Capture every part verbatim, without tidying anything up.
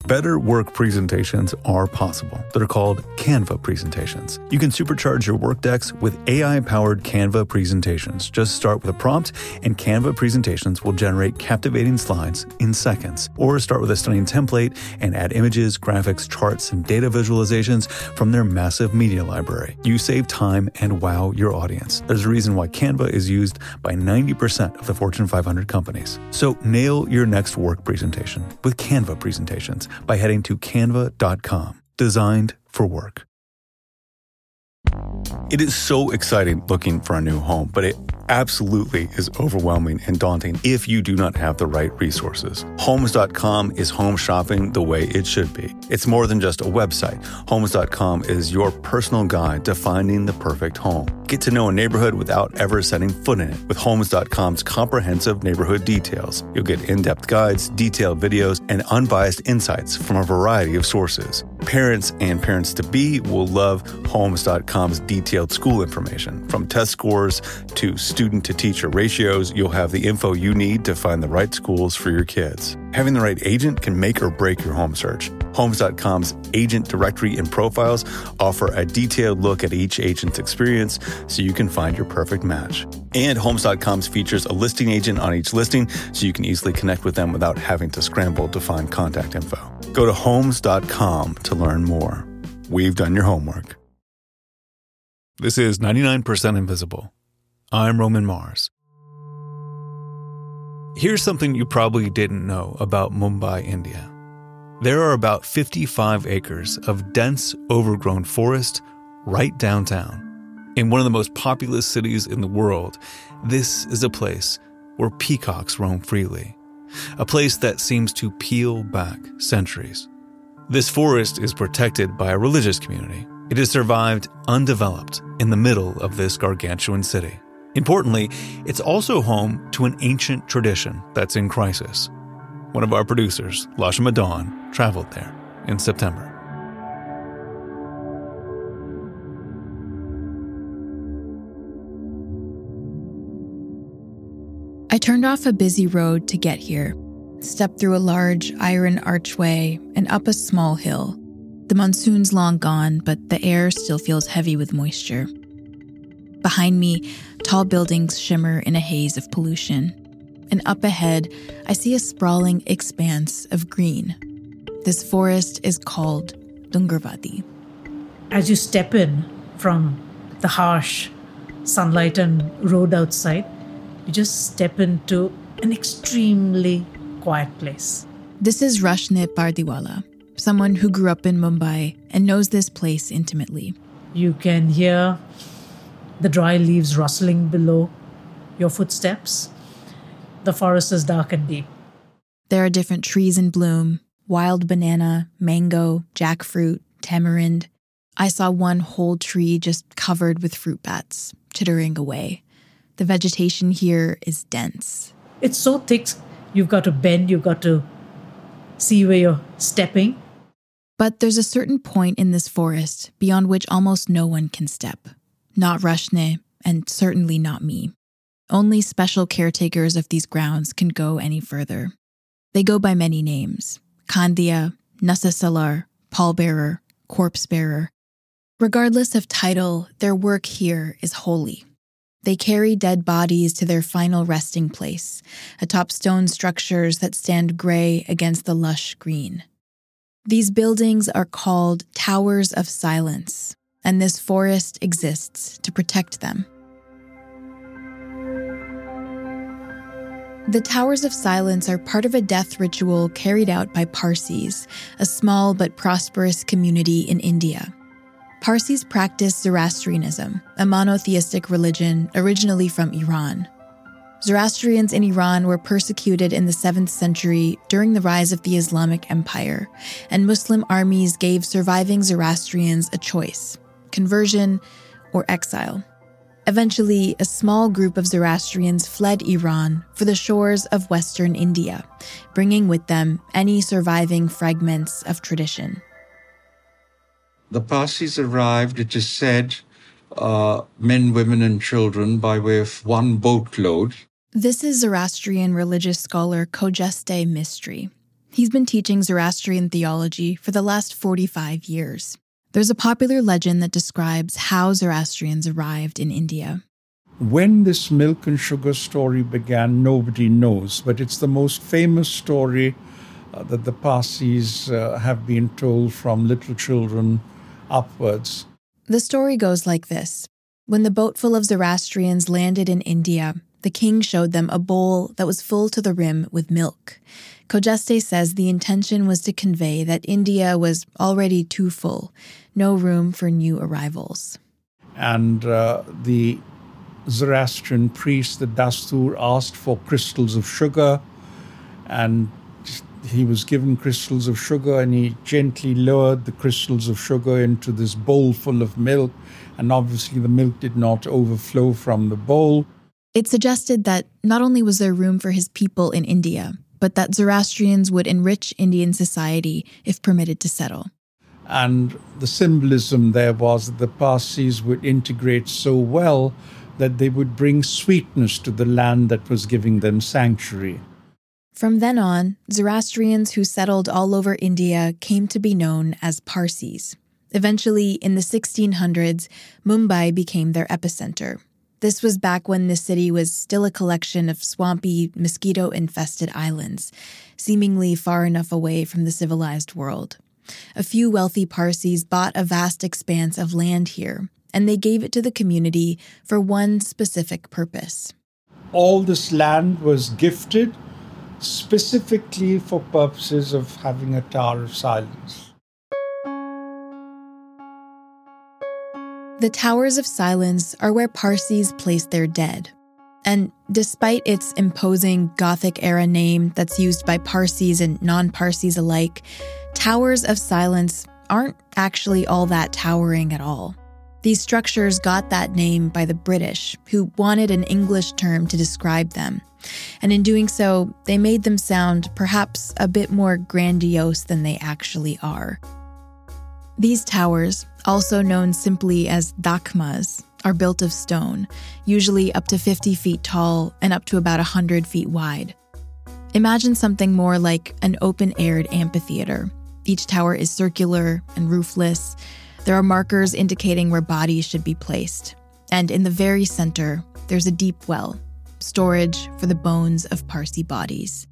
Better work presentations are possible. They're called Canva presentations. You can supercharge your work decks with A I-powered Canva presentations. Just start with a prompt, and Canva presentations will generate captivating slides in seconds. Or start with a stunning template and add images, graphics, charts, and data visualizations from their massive media library. You save time and wow your audience. There's a reason why Canva is used by ninety percent of the Fortune five hundred companies. So nail your next work presentation with Canva presentations by heading to canva dot com. Designed for work. It is so exciting looking for a new home, but it absolutely is overwhelming and daunting if you do not have the right resources. Homes dot com is home shopping the way it should be. It's more than just a website. Homes dot com is your personal guide to finding the perfect home. Get to know a neighborhood without ever setting foot in it with Homes dot com's comprehensive neighborhood details. You'll get in-depth guides, detailed videos, and unbiased insights from a variety of sources. Parents and parents-to-be will love Homes dot com's detailed school information. From test scores to student-to-teacher ratios, you'll have the info you need to find the right schools for your kids. Having the right agent can make or break your home search. Homes dot com's agent directory and profiles offer a detailed look at each agent's experience so you can find your perfect match. And Homes dot com's features a listing agent on each listing so you can easily connect with them without having to scramble to find contact info. Go to Homes dot com to learn more. We've done your homework. This is ninety-nine percent Invisible. I'm Roman Mars. Here's something you probably didn't know about Mumbai, India. There are about fifty-five acres of dense, overgrown forest right downtown. In one of the most populous cities in the world, this is a place where peacocks roam freely. A place that seems to peel back centuries. This forest is protected by a religious community. It has survived undeveloped in the middle of this gargantuan city. Importantly, it's also home to an ancient tradition that's in crisis. One of our producers, Lasha Madan, traveled there in September. I turned off a busy road to get here, stepped through a large iron archway and up a small hill. The monsoon's long gone, but the air still feels heavy with moisture. Behind me, tall buildings shimmer in a haze of pollution. And up ahead, I see a sprawling expanse of green. This forest is called Dungarvadi. As you step in from the harsh sunlight and road outside, you just step into an extremely quiet place. This is Rashne Pardiwala, someone who grew up in Mumbai and knows this place intimately. You can hear the dry leaves rustling below your footsteps. The forest is dark and deep. There are different trees in bloom, wild banana, mango, jackfruit, tamarind. I saw one whole tree just covered with fruit bats, chittering away. The vegetation here is dense. It's so thick, you've got to bend, you've got to see where you're stepping. But there's a certain point in this forest beyond which almost no one can step. Not Rashne, and certainly not me. Only special caretakers of these grounds can go any further. They go by many names: Khandiya, Nasasalar, pallbearer, corpse bearer. Regardless of title, their work here is holy. They carry dead bodies to their final resting place, atop stone structures that stand gray against the lush green. These buildings are called Towers of Silence, and this forest exists to protect them. The Towers of Silence are part of a death ritual carried out by Parsis, a small but prosperous community in India. Parsis practice Zoroastrianism, a monotheistic religion originally from Iran. Zoroastrians in Iran were persecuted in the seventh century during the rise of the Islamic Empire, and Muslim armies gave surviving Zoroastrians a choice: conversion or exile. Eventually, a small group of Zoroastrians fled Iran for the shores of Western India, bringing with them any surviving fragments of tradition. The Parsis arrived, it is said, uh, men, women, and children by way of one boatload. This is Zoroastrian religious scholar Khojeste Mistry. He's been teaching Zoroastrian theology for the last forty-five years. There's a popular legend that describes how Zoroastrians arrived in India. When this milk and sugar story began, nobody knows, but it's the most famous story uh, that the Parsis uh, have been told from little children upwards. The story goes like this. When the boat full of Zoroastrians landed in India, the king showed them a bowl that was full to the rim with milk. Khojeste says the intention was to convey that India was already too full, no room for new arrivals. And uh, the Zoroastrian priest, the Dastur, asked for crystals of sugar, and he was given crystals of sugar, and he gently lowered the crystals of sugar into this bowl full of milk, and obviously the milk did not overflow from the bowl. It suggested that not only was there room for his people in India, but that Zoroastrians would enrich Indian society if permitted to settle. And the symbolism there was that the Parsis would integrate so well that they would bring sweetness to the land that was giving them sanctuary. From then on, Zoroastrians who settled all over India came to be known as Parsis. Eventually, in the sixteen hundreds, Mumbai became their epicenter. This was back when the city was still a collection of swampy, mosquito-infested islands, seemingly far enough away from the civilized world. A few wealthy Parsis bought a vast expanse of land here, and they gave it to the community for one specific purpose. All this land was gifted specifically for purposes of having a Tower of Silence. The Towers of Silence are where Parsis place their dead. And despite its imposing Gothic-era name that's used by Parsis and non-Parsis alike, Towers of Silence aren't actually all that towering at all. These structures got that name by the British, who wanted an English term to describe them. And in doing so, they made them sound perhaps a bit more grandiose than they actually are. These towers, also known simply as dakmas, are built of stone, usually up to fifty feet tall and up to about one hundred feet wide. Imagine something more like an open-aired amphitheater. Each tower is circular and roofless. There are markers indicating where bodies should be placed. And in the very center, there's a deep well, storage for the bones of Parsi bodies.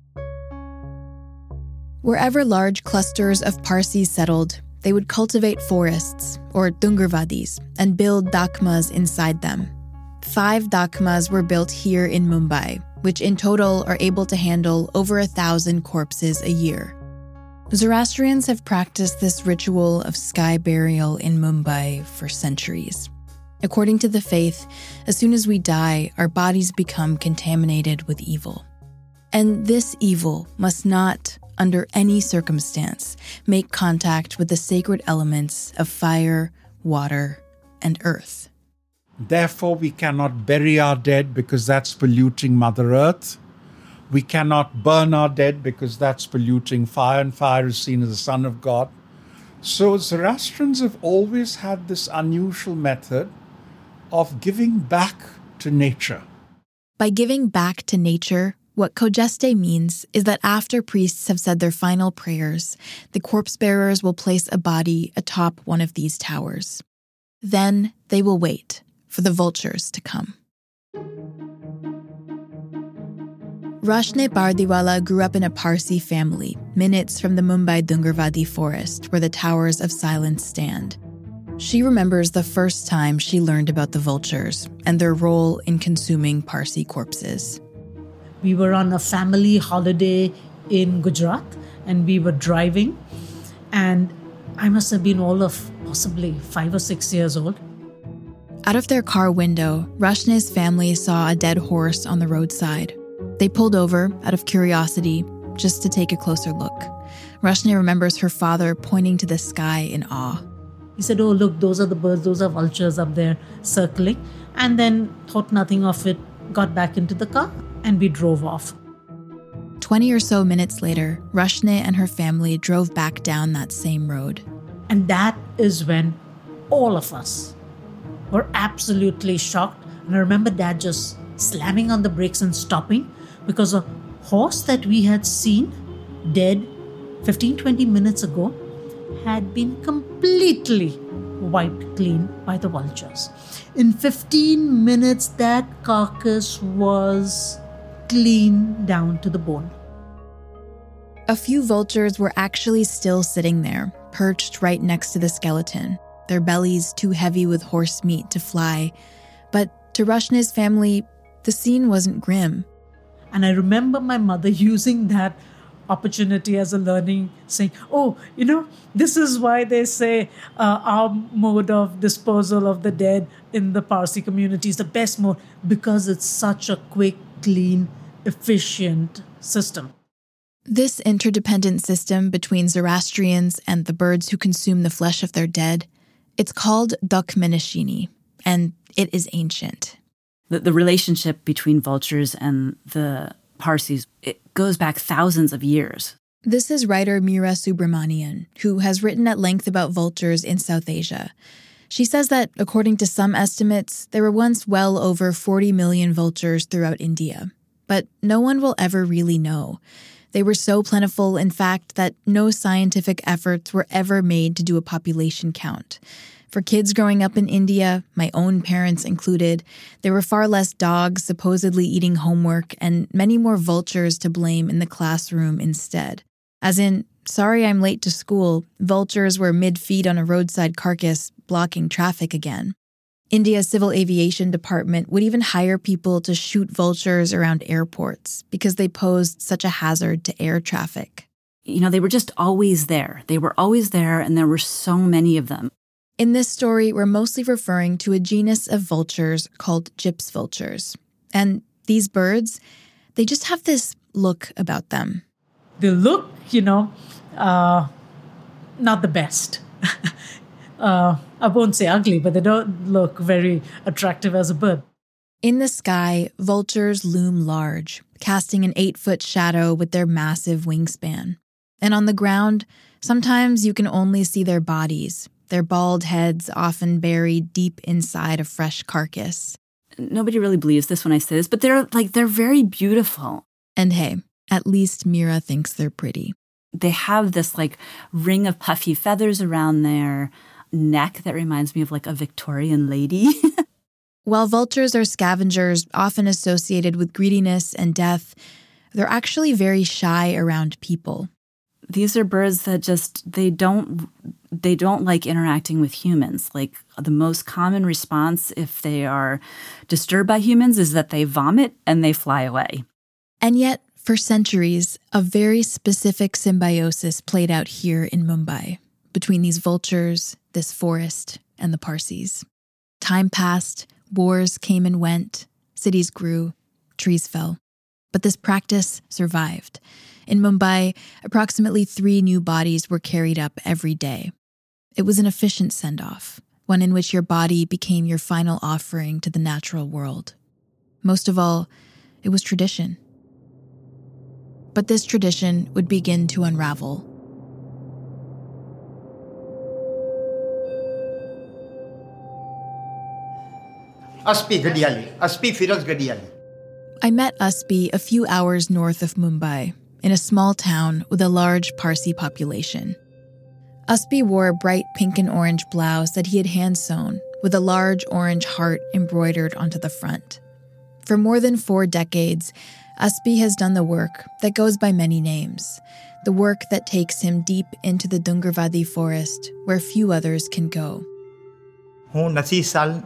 Wherever large clusters of Parsis settled, they would cultivate forests, or Dungarvadis, and build dakmas inside them. Five dakmas were built here in Mumbai, which in total are able to handle over a thousand corpses a year. Zoroastrians have practiced this ritual of sky burial in Mumbai for centuries. According to the faith, as soon as we die, our bodies become contaminated with evil. And this evil must not, under any circumstance, make contact with the sacred elements of fire, water, and earth. Therefore, we cannot bury our dead because that's polluting Mother Earth. We cannot burn our dead because that's polluting fire, and fire is seen as the Son of God. So Zoroastrians have always had this unusual method of giving back to nature. By giving back to nature, what Khojeste means is that after priests have said their final prayers, the corpse bearers will place a body atop one of these towers. Then they will wait for the vultures to come. Rashne Pardiwala grew up in a Parsi family, minutes from the Mumbai Dungarvadi forest where the Towers of Silence stand. She remembers the first time she learned about the vultures and their role in consuming Parsi corpses. We were on a family holiday in Gujarat and we were driving, and I must have been all of possibly five or six years old. Out of their car window, Rashne's family saw a dead horse on the roadside. They pulled over out of curiosity just to take a closer look. Rashne remembers her father pointing to the sky in awe. He said, "Oh, look, those are the birds, those are vultures up there circling," and then thought nothing of it, got back into the car, and we drove off. Twenty or so minutes later, Rashne and her family drove back down that same road. And that is when all of us were absolutely shocked. And I remember Dad just slamming on the brakes and stopping, because a horse that we had seen dead fifteen to twenty minutes ago had been completely wiped clean by the vultures. In fifteen minutes, that carcass was clean down to the bone. A few vultures were actually still sitting there, perched right next to the skeleton, their bellies too heavy with horse meat to fly. But to Rashne's family, the scene wasn't grim. And I remember my mother using that opportunity as a learning, saying, oh, you know, this is why they say uh, our mode of disposal of the dead in the Parsi community is the best mode, because it's such a quick, clean, efficient system. This interdependent system between Zoroastrians and the birds who consume the flesh of their dead, it's called Dakmeneshini, and it is ancient. The, the relationship between vultures and the Parsis, it goes back thousands of years. This is writer Meera Subramanian, who has written at length about vultures in South Asia. She says that, according to some estimates, there were once well over forty million vultures throughout India. But no one will ever really know. They were so plentiful, in fact, that no scientific efforts were ever made to do a population count. For kids growing up in India, my own parents included, there were far less dogs supposedly eating homework and many more vultures to blame in the classroom instead. As in, sorry I'm late to school, vultures were mid-feed on a roadside carcass, blocking traffic again. India's Civil Aviation Department would even hire people to shoot vultures around airports because they posed such a hazard to air traffic. You know, they were just always there. They were always there, and there were so many of them. In this story, we're mostly referring to a genus of vultures called gyps vultures. And these birds, they just have this look about them. They look, you know, uh, not the best. uh, I won't say ugly, but they don't look very attractive as a bird. In the sky, vultures loom large, casting an eight-foot shadow with their massive wingspan. And on the ground, sometimes you can only see their bodies, their bald heads often buried deep inside a fresh carcass. Nobody really believes this when I say this, but they're like they're very beautiful. And hey, at least Meera thinks they're pretty. They have this like ring of puffy feathers around their neck that reminds me of like a Victorian lady. While vultures are scavengers often associated with greediness and death, they're actually very shy around people. These are birds that just, they don't, they don't like interacting with humans. Like the most common response if they are disturbed by humans is that they vomit and they fly away. And yet, for centuries, a very specific symbiosis played out here in Mumbai between these vultures, this forest, and the Parsis. Time passed, wars came and went, cities grew, trees fell. But this practice survived. In Mumbai, approximately three new bodies were carried up every day. It was an efficient send-off, one in which your body became your final offering to the natural world. Most of all, it was tradition. But this tradition would begin to unravel. Aspi Gadiyali, Aspi Firoz Gadiyali. I met Aspi a few hours north of Mumbai, in a small town with a large Parsi population. Aspi wore a bright pink and orange blouse that he had hand-sewn, with a large orange heart embroidered onto the front. For more than four decades, Aspi has done the work that goes by many names, the work that takes him deep into the Dungarvadi forest, where few others can go. I am a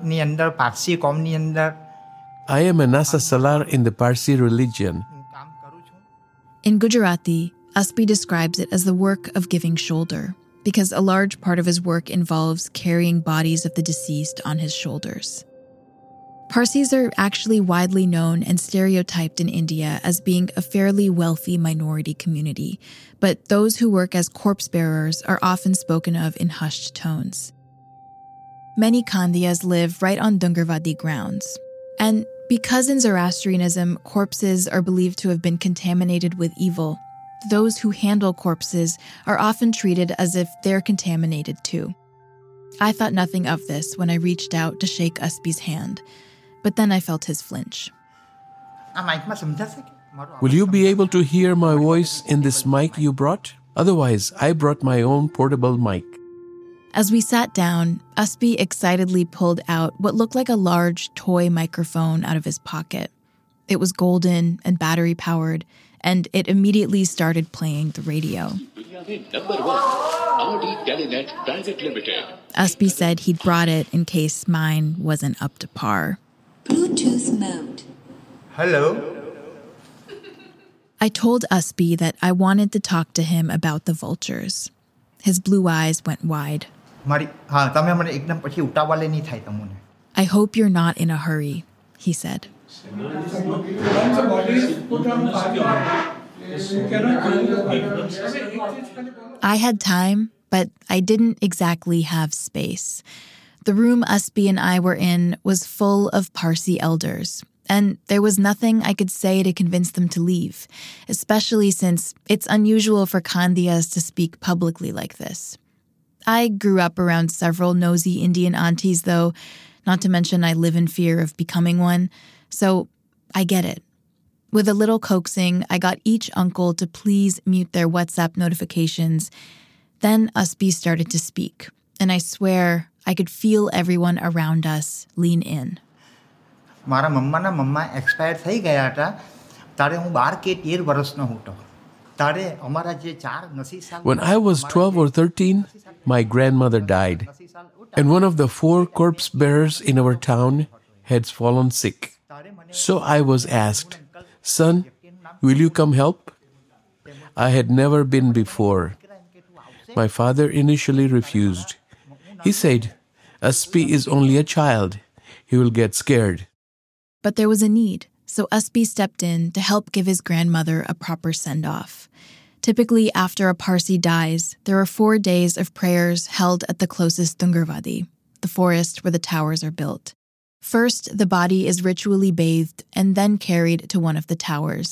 Nasa Salar in the Parsi religion. In Gujarati, Aspi describes it as the work of giving shoulder, because a large part of his work involves carrying bodies of the deceased on his shoulders. Parsis are actually widely known and stereotyped in India as being a fairly wealthy minority community, but those who work as corpse bearers are often spoken of in hushed tones. Many Khandiyas live right on Dungarvadi grounds. And because in Zoroastrianism, corpses are believed to have been contaminated with evil, those who handle corpses are often treated as if they're contaminated too. I thought nothing of this when I reached out to shake Aspi's hand, but then I felt his flinch. Will you be able to hear my voice in this mic you brought? Otherwise, I brought my own portable mic. As we sat down, Uspi excitedly pulled out what looked like a large toy microphone out of his pocket. It was golden and battery-powered, and it immediately started playing the radio. Uspi said he'd brought it in case mine wasn't up to par. Bluetooth mode. Hello. I told Uspi that I wanted to talk to him about the vultures. His blue eyes went wide. I hope you're not in a hurry, he said. I had time, but I didn't exactly have space. The room Uspi and I were in was full of Parsi elders, and there was nothing I could say to convince them to leave, especially since it's unusual for Khandiyas to speak publicly like this. I grew up around several nosy Indian aunties, though, not to mention I live in fear of becoming one, so I get it. With a little coaxing, I got each uncle to please mute their WhatsApp notifications. Then Uspi started to speak, and I swear I could feel everyone around us lean in. મારા મમ્માના મમ્મા expire થઈ ગયા હતા તારે હું બાર કે તેર વર્ષનો હતો તારે અમારા જે ચાર નસી સાલ When I was twelve or thirteen, my grandmother died, and one of the four corpse bearers in our town had fallen sick. So I was asked, "Son, will you come help?" I had never been before. My father initially refused. He said, "Uspi is only a child. He will get scared." But there was a need, so Uspi stepped in to help give his grandmother a proper send-off. Typically, after a Parsi dies, there are four days of prayers held at the closest Dungarvadi, the forest where the towers are built. First, the body is ritually bathed and then carried to one of the towers.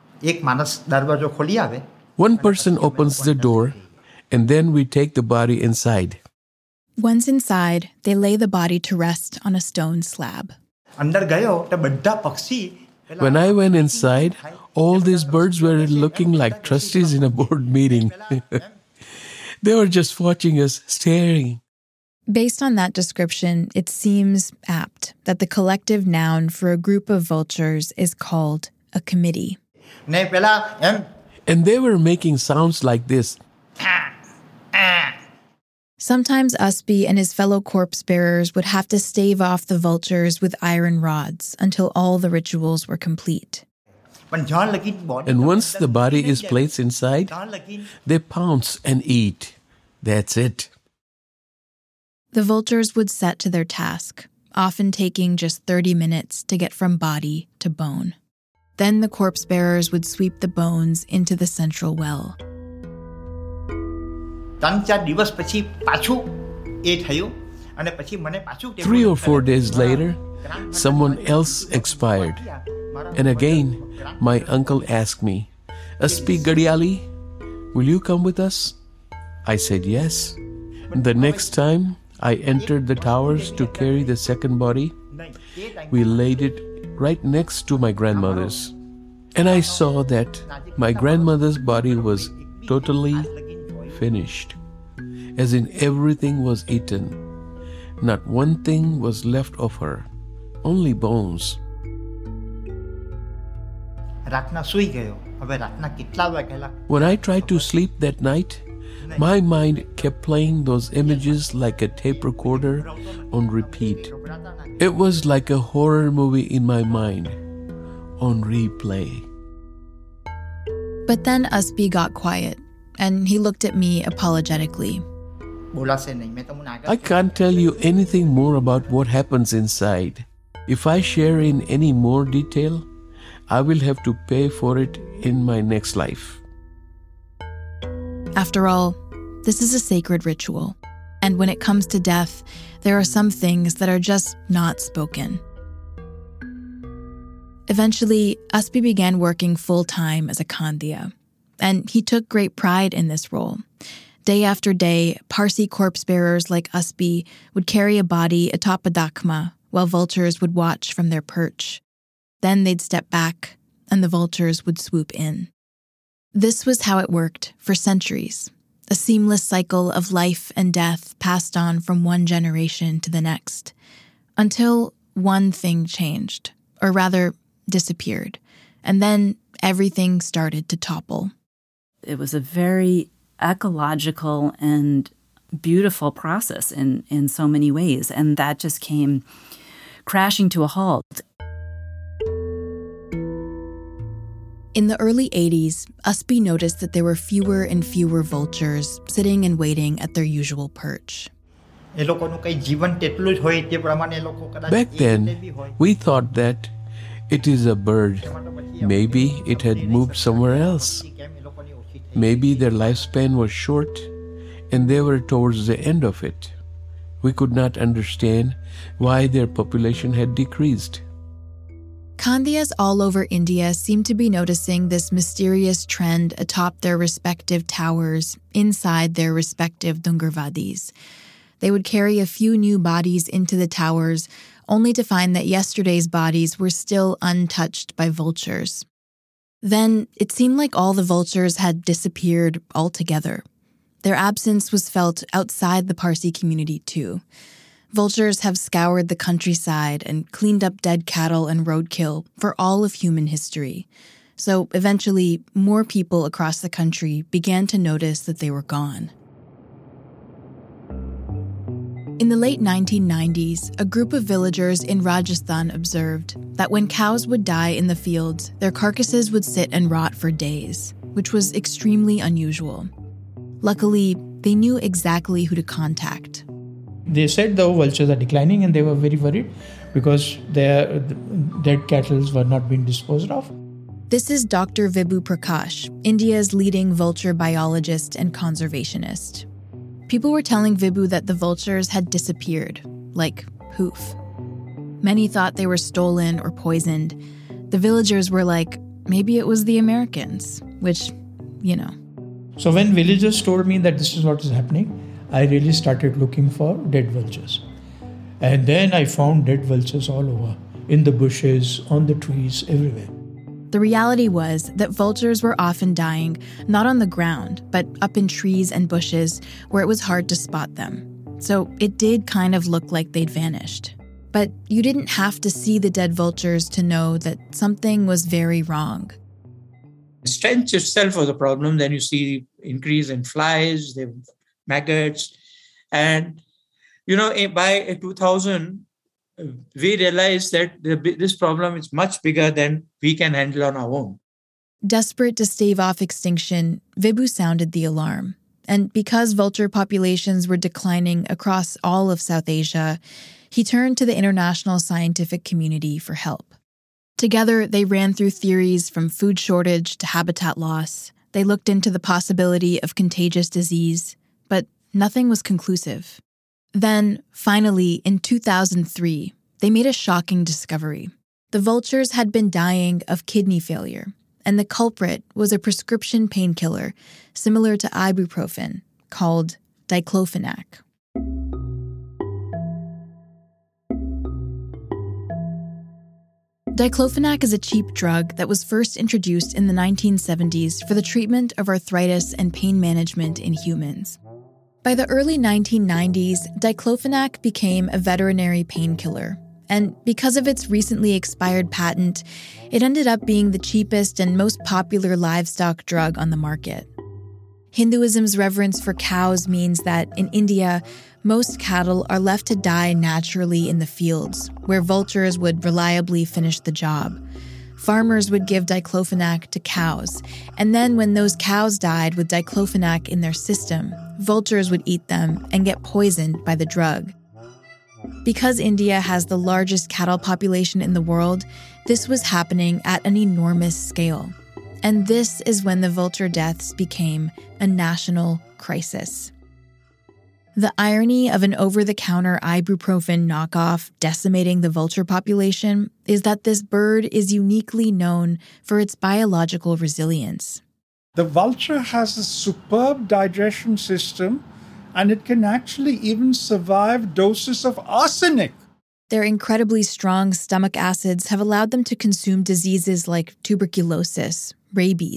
One person opens the door, and then we take the body inside. Once inside, they lay the body to rest on a stone slab. When I went inside, all these birds were looking like trustees in a board meeting. They were just watching us, staring. Based on that description, it seems apt that the collective noun for a group of vultures is called a committee. And they were making sounds like this. Sometimes Uspi and his fellow corpse bearers would have to stave off the vultures with iron rods until all the rituals were complete. And once the body is placed inside, they pounce and eat. That's it. The vultures would set to their task, often taking just thirty minutes to get from body to bone. Then the corpse bearers would sweep the bones into the central well. Three or four days later, someone else expired. And again, my uncle asked me, "Uspi Gadiali, will you come with us?" I said yes. The next time I entered the towers to carry the second body, we laid it right next to my grandmother's. And I saw that my grandmother's body was totally finished, as in everything was eaten. Not one thing was left of her, only bones. When I tried to sleep that night, my mind kept playing those images like a tape recorder on repeat. It was like a horror movie in my mind, on replay. But then Uspi got quiet, and he looked at me apologetically. I can't tell you anything more about what happens inside. If I share in any more detail, I will have to pay for it in my next life. After all, this is a sacred ritual, and when it comes to death, there are some things that are just not spoken. Eventually, Uspi began working full-time as a Khandiya, and he took great pride in this role. Day after day, Parsi corpse bearers like Uspi would carry a body atop a dakma while vultures would watch from their perch. Then they'd step back, and the vultures would swoop in. This was how it worked for centuries, a seamless cycle of life and death passed on from one generation to the next, until one thing changed, or rather disappeared, and then everything started to topple. It was a very ecological and beautiful process in, in so many ways, and that just came crashing to a halt. In the early eighties, Usby noticed that there were fewer and fewer vultures sitting and waiting at their usual perch. Back then, we thought that it is a bird. Maybe it had moved somewhere else. Maybe their lifespan was short and they were towards the end of it. We could not understand why their population had decreased. Kandiyas all over India seemed to be noticing this mysterious trend atop their respective towers inside their respective Dungarvadis. They would carry a few new bodies into the towers, only to find that yesterday's bodies were still untouched by vultures. Then it seemed like all the vultures had disappeared altogether. Their absence was felt outside the Parsi community too. Vultures have scoured the countryside and cleaned up dead cattle and roadkill for all of human history. So eventually, more people across the country began to notice that they were gone. In the late nineteen nineties, a group of villagers in Rajasthan observed that when cows would die in the fields, their carcasses would sit and rot for days, which was extremely unusual. Luckily, they knew exactly who to contact. They said the vultures are declining and they were very worried because their dead cattle were not being disposed of. This is Doctor Vibhu Prakash, India's leading vulture biologist and conservationist. People were telling Vibhu that the vultures had disappeared, like poof. Many thought they were stolen or poisoned. The villagers were like, maybe it was the Americans, which, you know. So when villagers told me that this is what is happening, I really started looking for dead vultures. And then I found dead vultures all over, in the bushes, on the trees, everywhere. The reality was that vultures were often dying, not on the ground, but up in trees and bushes where it was hard to spot them. So it did kind of look like they'd vanished. But you didn't have to see the dead vultures to know that something was very wrong. Stench itself was a problem. Then you see increase in flies, the maggots. And, you know, by two thousand, we realized that this problem is much bigger than we can handle on our own. Desperate to stave off extinction, Vibhu sounded the alarm. And because vulture populations were declining across all of South Asia, he turned to the international scientific community for help. Together, they ran through theories from food shortage to habitat loss. They looked into the possibility of contagious disease, but nothing was conclusive. Then, finally, in two thousand three, they made a shocking discovery. The vultures had been dying of kidney failure, and the culprit was a prescription painkiller similar to ibuprofen called diclofenac. Diclofenac is a cheap drug that was first introduced in the nineteen seventies for the treatment of arthritis and pain management in humans. By the early nineteen nineties, diclofenac became a veterinary painkiller, and because of its recently expired patent, it ended up being the cheapest and most popular livestock drug on the market. Hinduism's reverence for cows means that in India, most cattle are left to die naturally in the fields, where vultures would reliably finish the job. Farmers would give diclofenac to cows, and then when those cows died with diclofenac in their system, vultures would eat them and get poisoned by the drug. Because India has the largest cattle population in the world, this was happening at an enormous scale. And this is when the vulture deaths became a national crisis. The irony of an over-the-counter ibuprofen knockoff decimating the vulture population is that this bird is uniquely known for its biological resilience. The vulture has a superb digestion system, and it can actually even survive doses of arsenic. Their incredibly strong stomach acids have allowed them to consume diseases like tuberculosis, rabies,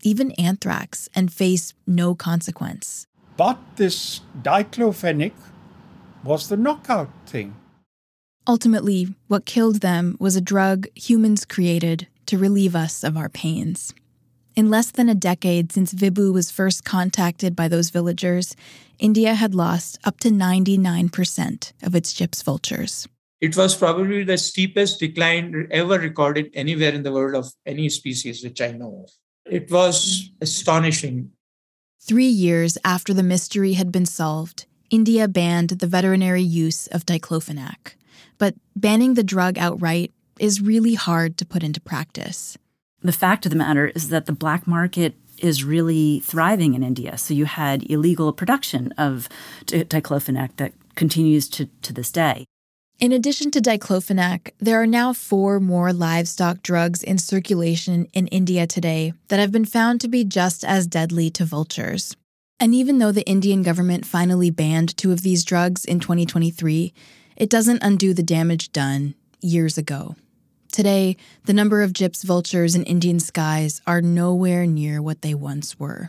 even anthrax, and face no consequence. But this diclofenac was the knockout thing. Ultimately, what killed them was a drug humans created to relieve us of our pains. In less than a decade since Vibhu was first contacted by those villagers, India had lost up to ninety-nine percent of its gyps vultures. It was probably the steepest decline ever recorded anywhere in the world of any species which I know of. It was astonishing. Three years after the mystery had been solved, India banned the veterinary use of diclofenac. But banning the drug outright is really hard to put into practice. The fact of the matter is that the black market is really thriving in India. So you had illegal production of d- diclofenac that continues to, to this day. In addition to diclofenac, there are now four more livestock drugs in circulation in India today that have been found to be just as deadly to vultures. And even though the Indian government finally banned two of these drugs in twenty twenty-three, it doesn't undo the damage done years ago. Today, the number of gyps vultures in Indian skies are nowhere near what they once were.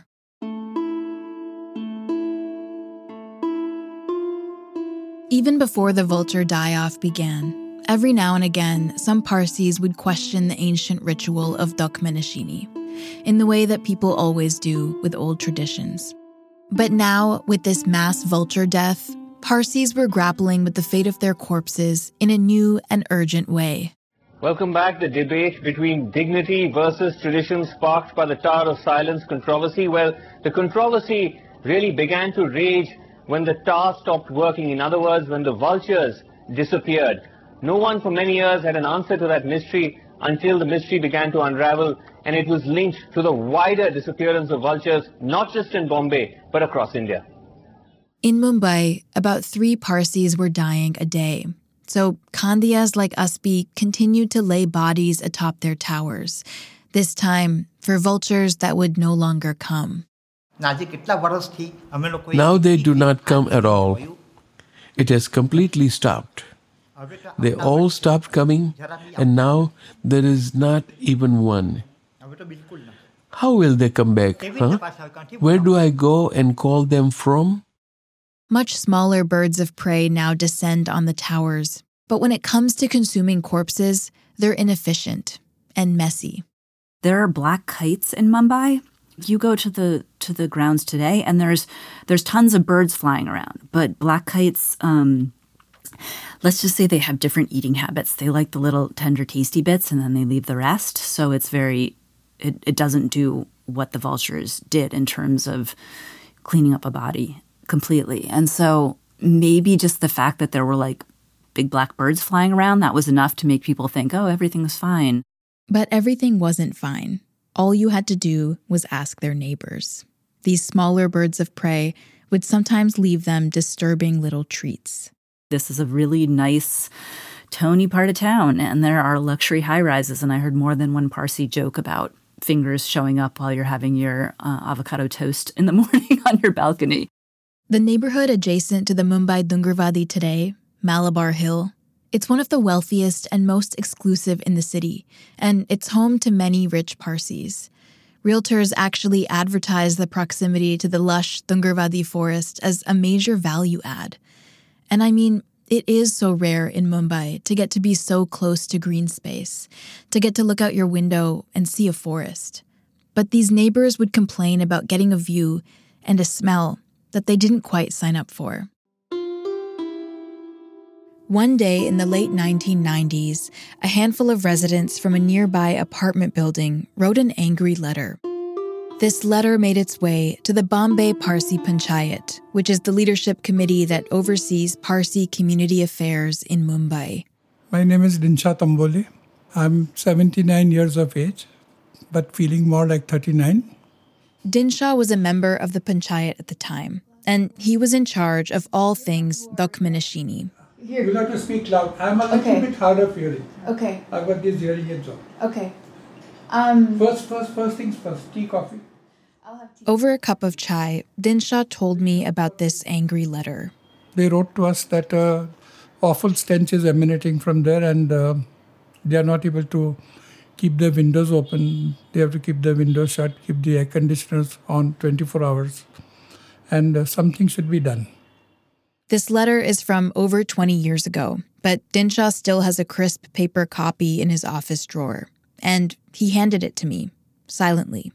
Even before the vulture die-off began, every now and again, some Parsis would question the ancient ritual of Dakmanashini, in the way that people always do with old traditions. But now, with this mass vulture death, Parsis were grappling with the fate of their corpses in a new and urgent way. Welcome back. The debate between dignity versus tradition sparked by the Tower of Silence controversy. Well, the controversy really began to rage when the tower stopped working. In other words, when the vultures disappeared. No one for many years had an answer to that mystery until the mystery began to unravel, and it was linked to the wider disappearance of vultures, not just in Bombay, but across India. In Mumbai, about three Parsis were dying a day. So Khandiyas like Aspi continued to lay bodies atop their towers, this time for vultures that would no longer come. Now they do not come at all. It has completely stopped. They all stopped coming, and now there is not even one. How will they come back, huh? Where do I go and call them from? Much smaller birds of prey now descend on the towers, but when it comes to consuming corpses, they're inefficient and messy. There are black kites in Mumbai. You go to the to the grounds today, and there's there's tons of birds flying around. But black kites, um, let's just say they have different eating habits. They like the little tender, tasty bits, and then they leave the rest. So it's very, it, it doesn't do what the vultures did in terms of cleaning up a body completely. And so maybe just the fact that there were like big black birds flying around, that was enough to make people think, oh, everything's fine. But everything wasn't fine. All you had to do was ask their neighbors. These smaller birds of prey would sometimes leave them disturbing little treats. This is a really nice, Tony part of town, and there are luxury high-rises, and I heard more than one Parsi joke about fingers showing up while you're having your uh, avocado toast in the morning on your balcony. The neighborhood adjacent to the Mumbai Dungarvadi today, Malabar Hill, it's one of the wealthiest and most exclusive in the city, and it's home to many rich Parsis. Realtors actually advertise the proximity to the lush Dungarvadi forest as a major value add. And I mean, it is so rare in Mumbai to get to be so close to green space, to get to look out your window and see a forest. But these neighbors would complain about getting a view and a smell that they didn't quite sign up for. One day in the late nineteen nineties, a handful of residents from a nearby apartment building wrote an angry letter. This letter made its way to the Bombay Parsi Panchayat, which is the leadership committee that oversees Parsi community affairs in Mumbai. My name is Dinsha Tambole. I'm seventy-nine years of age, but feeling more like thirty-nine. Dinsha was a member of the Panchayat at the time, and he was in charge of all things Dakmanashini. Here. You'll have to speak loud. I'm a little okay. bit hard of hearing. Okay. I've got these hearing aids on. Okay. Um, first, first, first things first. Tea, coffee. I'll have tea. Over a cup of chai, Dinsha told me about this angry letter. They wrote to us that uh, awful stench is emanating from there, and uh, they are not able to keep the windows open. They have to keep the windows shut, keep the air conditioners on twenty-four hours. And uh, something should be done. This letter is from over twenty years ago, but Dinshaw still has a crisp paper copy in his office drawer. And he handed it to me, silently.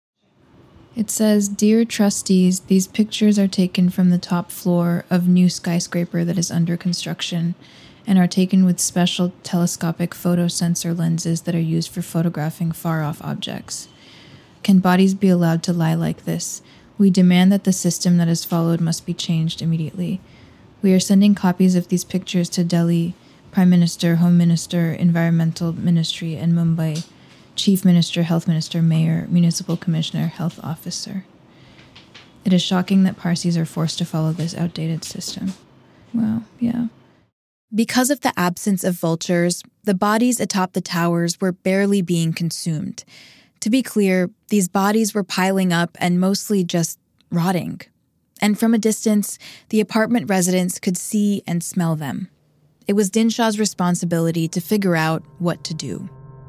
It says, "Dear trustees, these pictures are taken from the top floor of new skyscraper that is under construction and are taken with special telescopic photosensor lenses that are used for photographing far-off objects. Can bodies be allowed to lie like this? We demand that the system that is followed must be changed immediately. We are sending copies of these pictures to Delhi, Prime Minister, Home Minister, Environmental Ministry, and Mumbai, Chief Minister, Health Minister, Mayor, Municipal Commissioner, Health Officer. It is shocking that Parsis are forced to follow this outdated system." Wow, yeah. Because of the absence of vultures, the bodies atop the towers were barely being consumed. To be clear, these bodies were piling up and mostly just rotting. And from a distance, the apartment residents could see and smell them. It was Dinshaw's responsibility to figure out what to do.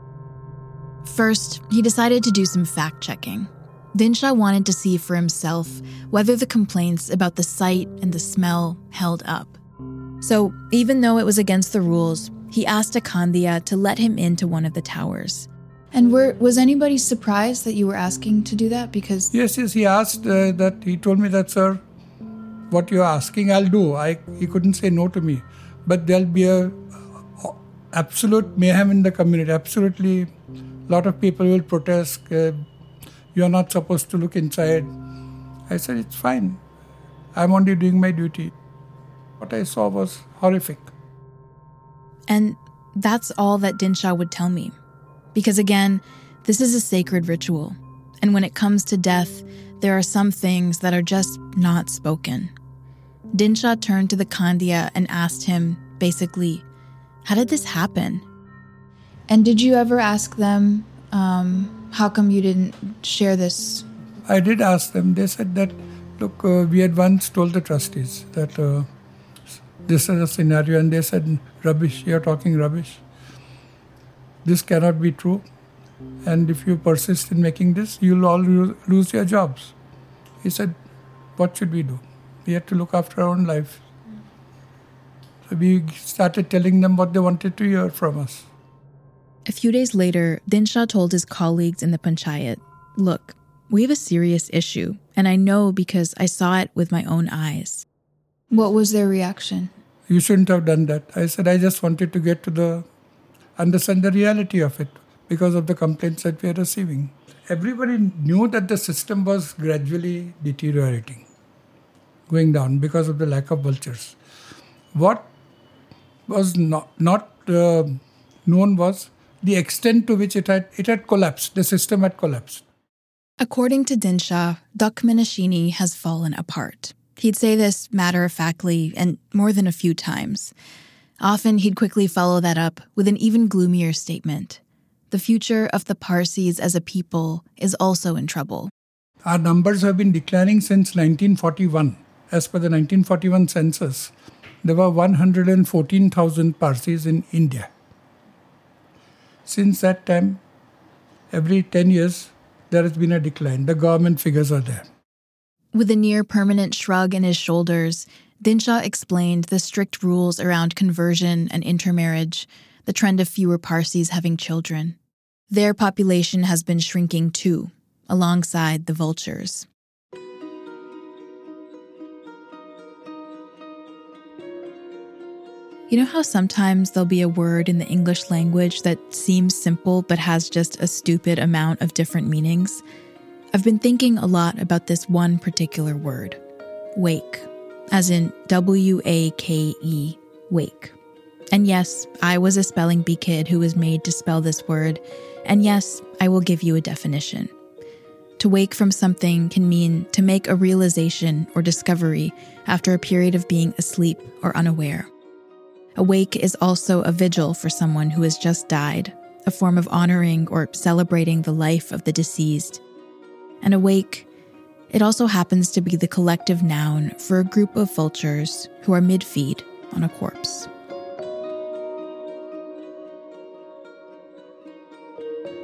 First, he decided to do some fact-checking. Dinshaw wanted to see for himself whether the complaints about the sight and the smell held up. So, even though it was against the rules, he asked a Khandhia to let him into one of the towers. And were, was anybody surprised that you were asking to do that? Because Yes, yes, he asked uh, that, he told me that, "Sir, what you're asking, I'll do." I, he couldn't say no to me. But there'll be a uh, absolute mayhem in the community. Absolutely, a lot of people will protest. Uh, you're not supposed to look inside. I said, it's fine. I'm only doing my duty. What I saw was horrific. And that's all that Dinshaw would tell me. Because again, this is a sacred ritual. And when it comes to death, there are some things that are just not spoken. Dinshaw turned to the Khandhia and asked him, basically, how did this happen? And did you ever ask them, um, how come you didn't share this? I did ask them. They said that, look, uh, we had once told the trustees that uh, this is a scenario, and they said, rubbish, you're talking rubbish. This cannot be true. And if you persist in making this, you'll all lose your jobs. He said, what should we do? We had to look after our own life. So we started telling them what they wanted to hear from us. A few days later, Dinshaw told his colleagues in the panchayat, look, we have a serious issue, and I know because I saw it with my own eyes. What was their reaction? You shouldn't have done that. I said, I just wanted to get to the, understand the reality of it because of the complaints that we are receiving. Everybody knew that the system was gradually deteriorating, going down because of the lack of vultures. What was not, not uh, known was the extent to which it had, it had collapsed. The system had collapsed. According to Dinshaw, Dakminashini has fallen apart. He'd say this matter-of-factly and more than a few times. Often he'd quickly follow that up with an even gloomier statement. The future of the Parsis as a people is also in trouble. Our numbers have been declining since nineteen forty-one. As per the nineteen forty-one census, there were one hundred fourteen thousand Parsis in India. Since that time, every ten years, there has been a decline. The government figures are there. With a near-permanent shrug in his shoulders, Dinshaw explained the strict rules around conversion and intermarriage, the trend of fewer Parsis having children. Their population has been shrinking too, alongside the vultures. You know how sometimes there'll be a word in the English language that seems simple but has just a stupid amount of different meanings? I've been thinking a lot about this one particular word, wake, as in W A K E, wake. And yes, I was a spelling bee kid who was made to spell this word, and yes, I will give you a definition. To wake from something can mean to make a realization or discovery after a period of being asleep or unaware. A wake is also a vigil for someone who has just died, a form of honoring or celebrating the life of the deceased. And a wake, it also happens to be the collective noun for a group of vultures who are mid-feed on a corpse.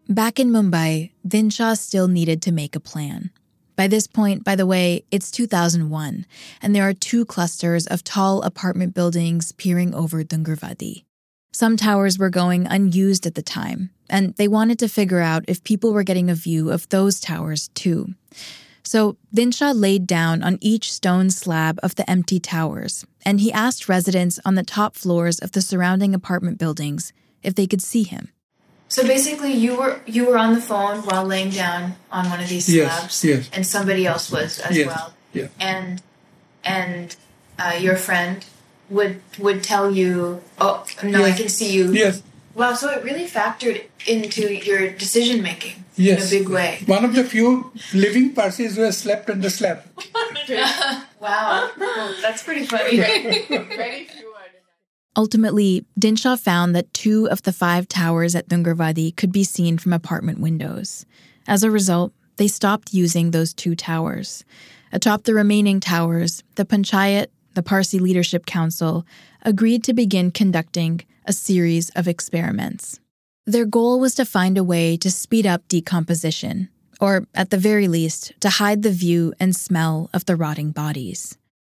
Back in Mumbai, Dinshaw still needed to make a plan. By this point, by the way, it's two thousand one, and there are two clusters of tall apartment buildings peering over Dungarvadi. Some towers were going unused at the time, and they wanted to figure out if people were getting a view of those towers too. So Dinshaw laid down on each stone slab of the empty towers, and he asked residents on the top floors of the surrounding apartment buildings if they could see him. So basically, you were you were on the phone while laying down on one of these slabs, yes, yes. and somebody else was as yes, well. Yeah. And and uh, your friend would would tell you, "Oh no, yes. I can see you." Yes. Wow, so it really factored into your decision making yes. in a big way. One of the few living Parsis who has slept on the slab. Wow, well, that's pretty funny. Ultimately, Dinshaw found that two of the five towers at Dungarvadi could be seen from apartment windows. As a result, they stopped using those two towers. Atop the remaining towers, the Panchayat, the Parsi Leadership Council, agreed to begin conducting a series of experiments. Their goal was to find a way to speed up decomposition, or at the very least, to hide the view and smell of the rotting bodies.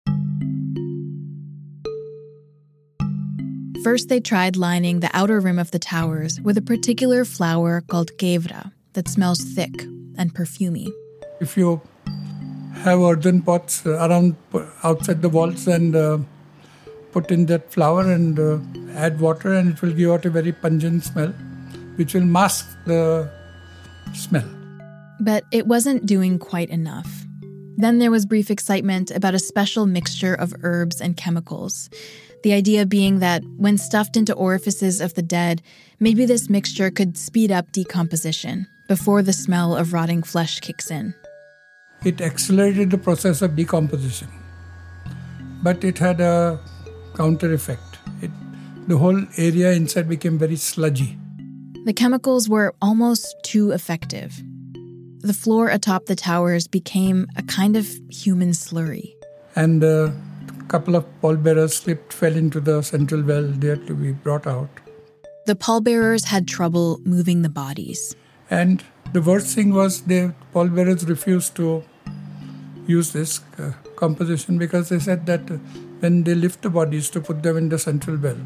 First, they tried lining the outer rim of the towers with a particular flower called kevra that smells thick and perfumey. If you have earthen pots around outside the walls and uh, put in that flower and uh, add water, and it will give out a very pungent smell, which will mask the smell. But it wasn't doing quite enough. Then there was brief excitement about a special mixture of herbs and chemicals. The idea being that when stuffed into orifices of the dead, maybe this mixture could speed up decomposition before the smell of rotting flesh kicks in. It accelerated the process of decomposition, but it had a counter effect. It, the whole area inside became very sludgy. The chemicals were almost too effective. The floor atop the towers became a kind of human slurry. And a couple of pallbearers slipped, fell into the central well, there to be brought out. The pallbearers had trouble moving the bodies. And the worst thing was the pallbearers refused to use this uh, composition because they said that uh, when they lift the bodies to put them in the central well,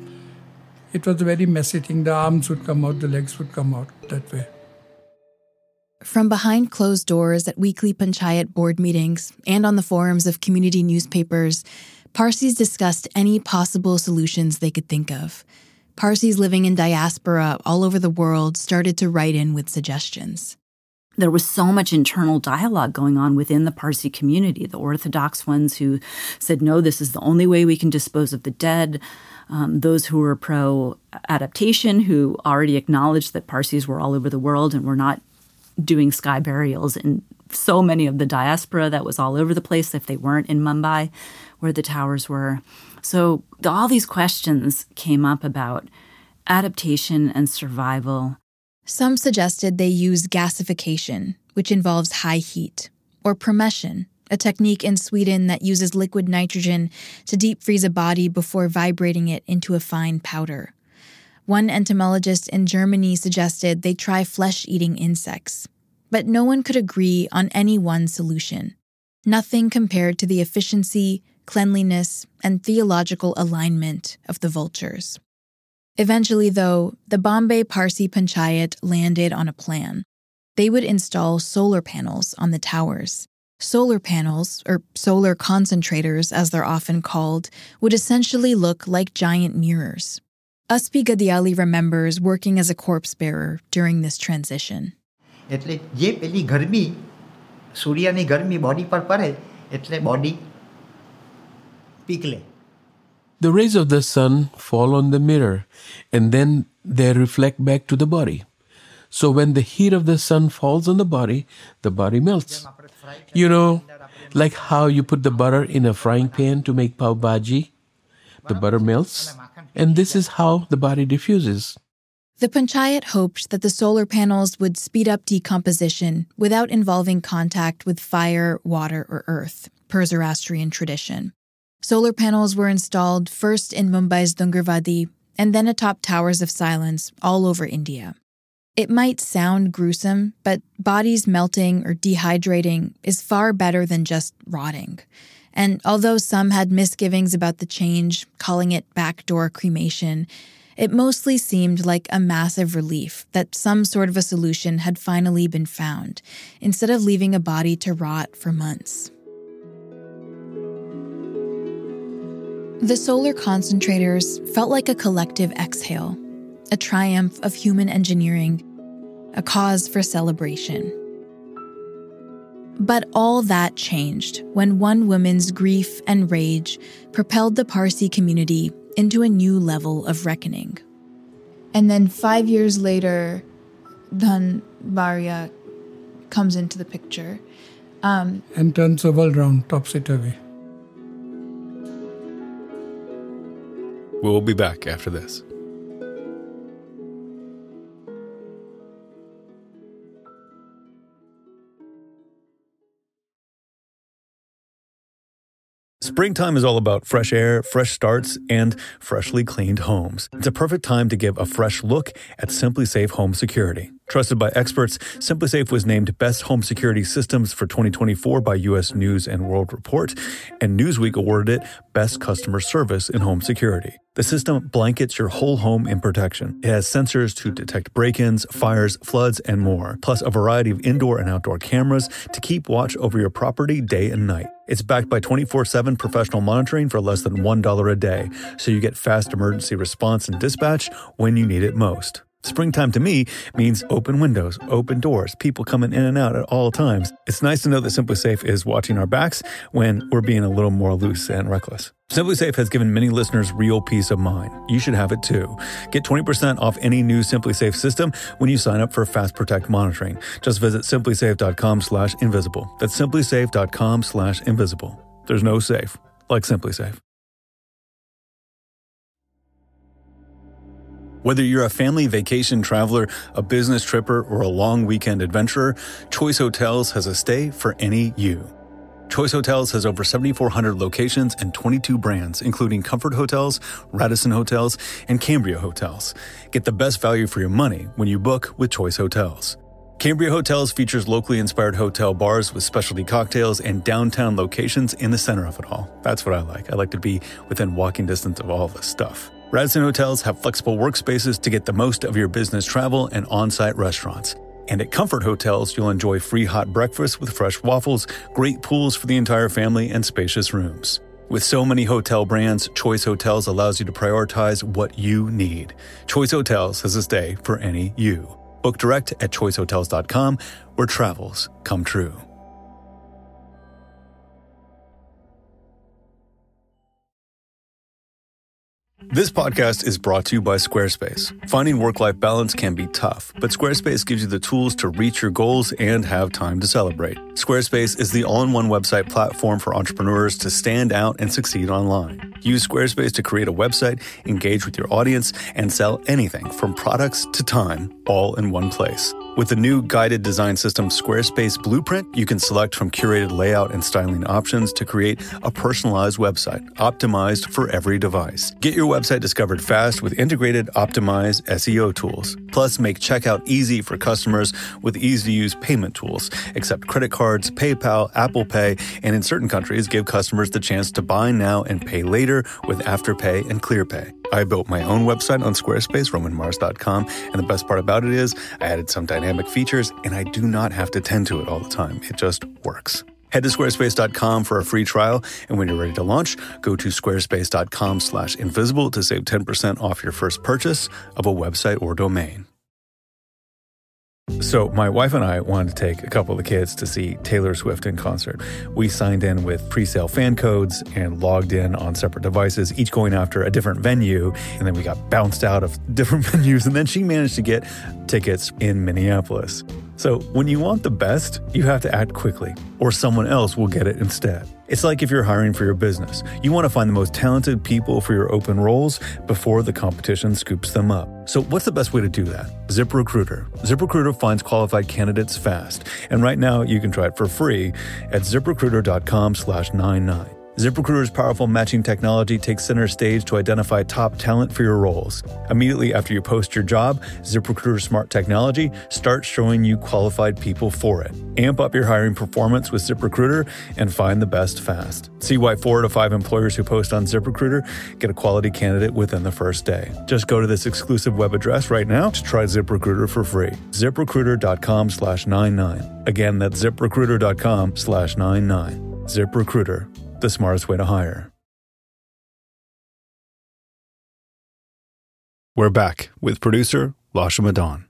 it was a very messy thing. The arms would come out, the legs would come out that way. From behind closed doors at weekly Panchayat board meetings and on the forums of community newspapers, Parsis discussed any possible solutions they could think of. Parsis living in diaspora all over the world started to write in with suggestions. There was so much internal dialogue going on within the Parsi community, the Orthodox ones who said, no, this is the only way we can dispose of the dead. Um, those who were pro-adaptation, who already acknowledged that Parsis were all over the world and were not doing sky burials in so many of the diaspora that was all over the place if they weren't in Mumbai, where the towers were. So the, all these questions came up about adaptation and survival. Some suggested they use gasification, which involves high heat, or promession, a technique in Sweden that uses liquid nitrogen to deep freeze a body before vibrating it into a fine powder. One entomologist in Germany suggested they try flesh-eating insects, but no one could agree on any one solution. Nothing compared to the efficiency, cleanliness, and theological alignment of the vultures. Eventually, though, the Bombay Parsi Panchayat landed on a plan. They would install solar panels on the towers. Solar panels, or solar concentrators as they're often called, would essentially look like giant mirrors. Aspi Gadiali remembers working as a corpse bearer during this transition. એટલે જે પેલી ગરમી સૂર્યની ગરમી body પર પડે એટલે body પીકલે. The rays of the sun fall on the mirror and then they reflect back to the body. So when the heat of the sun falls on the body, the body melts. You know, like how you put the butter in a frying pan to make pav bhaji. The butter melts, and this is how the body diffuses. The Panchayat hoped that the solar panels would speed up decomposition without involving contact with fire, water, or earth, per Zoroastrian tradition. Solar panels were installed first in Mumbai's Dungarvadi and then atop towers of silence all over India. It might sound gruesome, but bodies melting or dehydrating is far better than just rotting. And although some had misgivings about the change, calling it backdoor cremation, it mostly seemed like a massive relief that some sort of a solution had finally been found, instead of leaving a body to rot for months. The solar concentrators felt like a collective exhale, a triumph of human engineering, a cause for celebration. But all that changed when one woman's grief and rage propelled the Parsi community into a new level of reckoning. And then five years later, Dhan Bharia comes into the picture. Um, and turns the world round, topsy-turvy. We'll be back after this. Springtime is all about fresh air, fresh starts, and freshly cleaned homes. It's a perfect time to give a fresh look at SimpliSafe Home Security. Trusted by experts, SimpliSafe was named Best Home Security Systems for twenty twenty-four by U S News and World Report, and Newsweek awarded it Best Customer Service in Home Security. The system blankets your whole home in protection. It has sensors to detect break-ins, fires, floods, and more, plus a variety of indoor and outdoor cameras to keep watch over your property day and night. It's backed by twenty-four seven professional monitoring for less than one dollar a day, so you get fast emergency response and dispatch when you need it most. Springtime to me means open windows, open doors, people coming in and out at all times. It's nice to know that SimpliSafe is watching our backs when we're being a little more loose and reckless. SimpliSafe has given many listeners real peace of mind. You should have it too. Get twenty percent off any new SimpliSafe system when you sign up for Fast Protect monitoring. Just visit simplysafe.com slash invisible. That's simplysafe.com slash invisible. There's no safe like SimpliSafe. Whether you're a family vacation traveler, a business tripper, or a long weekend adventurer, Choice Hotels has a stay for any you. Choice Hotels has over seventy-four hundred locations and twenty-two brands, including Comfort Hotels, Radisson Hotels, and Cambria Hotels. Get the best value for your money when you book with Choice Hotels. Cambria Hotels features locally inspired hotel bars with specialty cocktails and downtown locations in the center of it all. That's what I like. I like to be within walking distance of all this stuff. Radisson Hotels have flexible workspaces to get the most of your business travel and on-site restaurants. And at Comfort Hotels, you'll enjoy free hot breakfast with fresh waffles, great pools for the entire family, and spacious rooms. With so many hotel brands, Choice Hotels allows you to prioritize what you need. Choice Hotels has a stay for any you. Book direct at choice hotels dot com, where travels come true. This podcast is brought to you by Squarespace. Finding work-life balance can be tough, but Squarespace gives you the tools to reach your goals and have time to celebrate. Squarespace is the all-in-one website platform for entrepreneurs to stand out and succeed online. Use Squarespace to create a website, engage with your audience, and sell anything from products to time, all in one place. With the new guided design system Squarespace Blueprint, you can select from curated layout and styling options to create a personalized website, optimized for every device. Get your website discovered fast with integrated, optimized S E O tools. Plus, make checkout easy for customers with easy-to-use payment tools. Accept credit cards, PayPal, Apple Pay, and in certain countries, give customers the chance to buy now and pay later with Afterpay and ClearPay. I built my own website on Squarespace, roman mars dot com, and the best part about it is I added some dynamic features, and I do not have to tend to it all the time. It just works. Head to squarespace dot com for a free trial, and when you're ready to launch, go to squarespace dot com slash invisible to save ten percent off your first purchase of a website or domain. So my wife and I wanted to take a couple of the kids to see Taylor Swift in concert. We signed in with pre-sale fan codes and logged in on separate devices, each going after a different venue, and then we got bounced out of different venues, and then she managed to get tickets in Minneapolis. So when you want the best, you have to act quickly, or someone else will get it instead. It's like if you're hiring for your business. You want to find the most talented people for your open roles before the competition scoops them up. So what's the best way to do that? ZipRecruiter. ZipRecruiter finds qualified candidates fast. And right now you can try it for free at ziprecruiter dot com slash ninety-nine. ZipRecruiter's powerful matching technology takes center stage to identify top talent for your roles. Immediately after you post your job, ZipRecruiter's smart technology starts showing you qualified people for it. Amp up your hiring performance with ZipRecruiter and find the best fast. See why four to five employers who post on ZipRecruiter get a quality candidate within the first day. Just go to this exclusive web address right now to try ZipRecruiter for free. ZipRecruiter.com slash 99. Again, that's ZipRecruiter.com slash 99. ZipRecruiter, the smartest way to hire. We're back with producer Lasha Madan.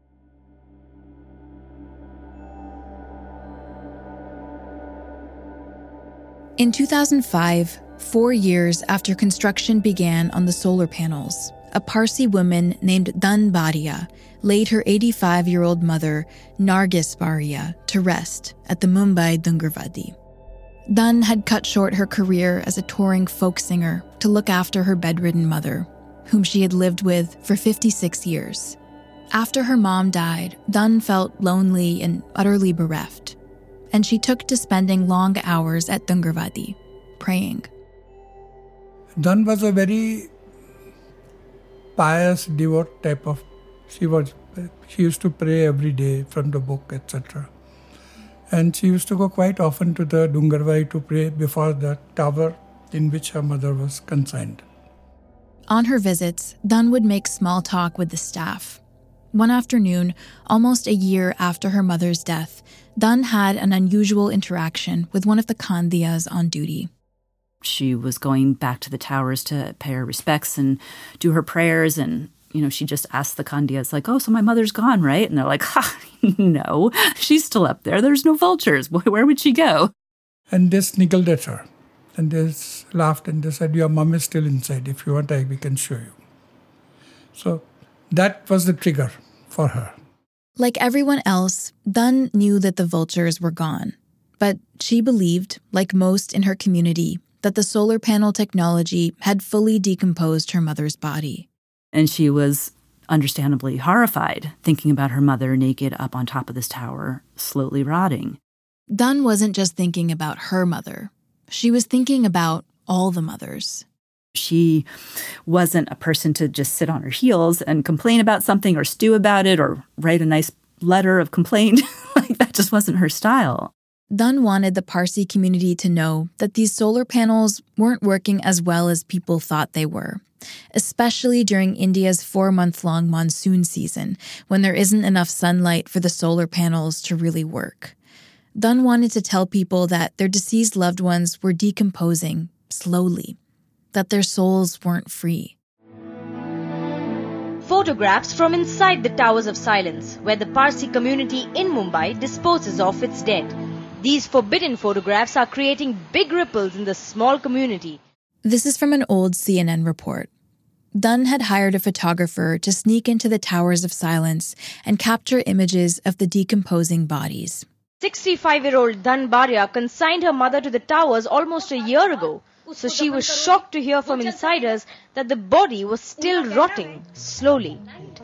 In two thousand five, four years after construction began on the solar panels, a Parsi woman named Dan Baria laid her eighty-five-year-old mother, Nargis Baria, to rest at the Mumbai Dungarvadi. Dan had cut short her career as a touring folk singer to look after her bedridden mother, whom she had lived with for fifty-six years. After her mom died, Dan felt lonely and utterly bereft, and she took to spending long hours at Dungarvadi, praying. Dan was a very pious, devout type of. She was. She used to pray every day from the book, et cetera. And she used to go quite often to the Dungarvadi to pray before the tower in which her mother was consigned. On her visits, Dan would make small talk with the staff. One afternoon, almost a year after her mother's death, Dan had an unusual interaction with one of the Khandiyas on duty. She was going back to the towers to pay her respects and do her prayers, and you know, she just asked the Khandiyas, like, oh, so my mother's gone, right? And they're like, ha, no, she's still up there. There's no vultures. Where would she go? And they sniggled at her. And they laughed and they said, your mom is still inside. If you want, I, we can show you. So that was the trigger for her. Like everyone else, Dan knew that the vultures were gone. But she believed, like most in her community, that the solar panel technology had fully decomposed her mother's body. And she was understandably horrified, thinking about her mother naked up on top of this tower, slowly rotting. Dan wasn't just thinking about her mother. She was thinking about all the mothers. She wasn't a person to just sit on her heels and complain about something or stew about it or write a nice letter of complaint. Like, that just wasn't her style. Dan wanted the Parsi community to know that these solar panels weren't working as well as people thought they were, especially during India's four-month-long monsoon season, when there isn't enough sunlight for the solar panels to really work. Dan wanted to tell people that their deceased loved ones were decomposing slowly, that their souls weren't free. Photographs from inside the Towers of Silence, where the Parsi community in Mumbai disposes of its dead. These forbidden photographs are creating big ripples in the small community. This is from an old C N N report. Dan had hired a photographer to sneak into the Towers of Silence and capture images of the decomposing bodies. sixty-five-year-old Dan Baria consigned her mother to the towers almost a year ago. So she was shocked to hear from insiders that the body was still rotting slowly.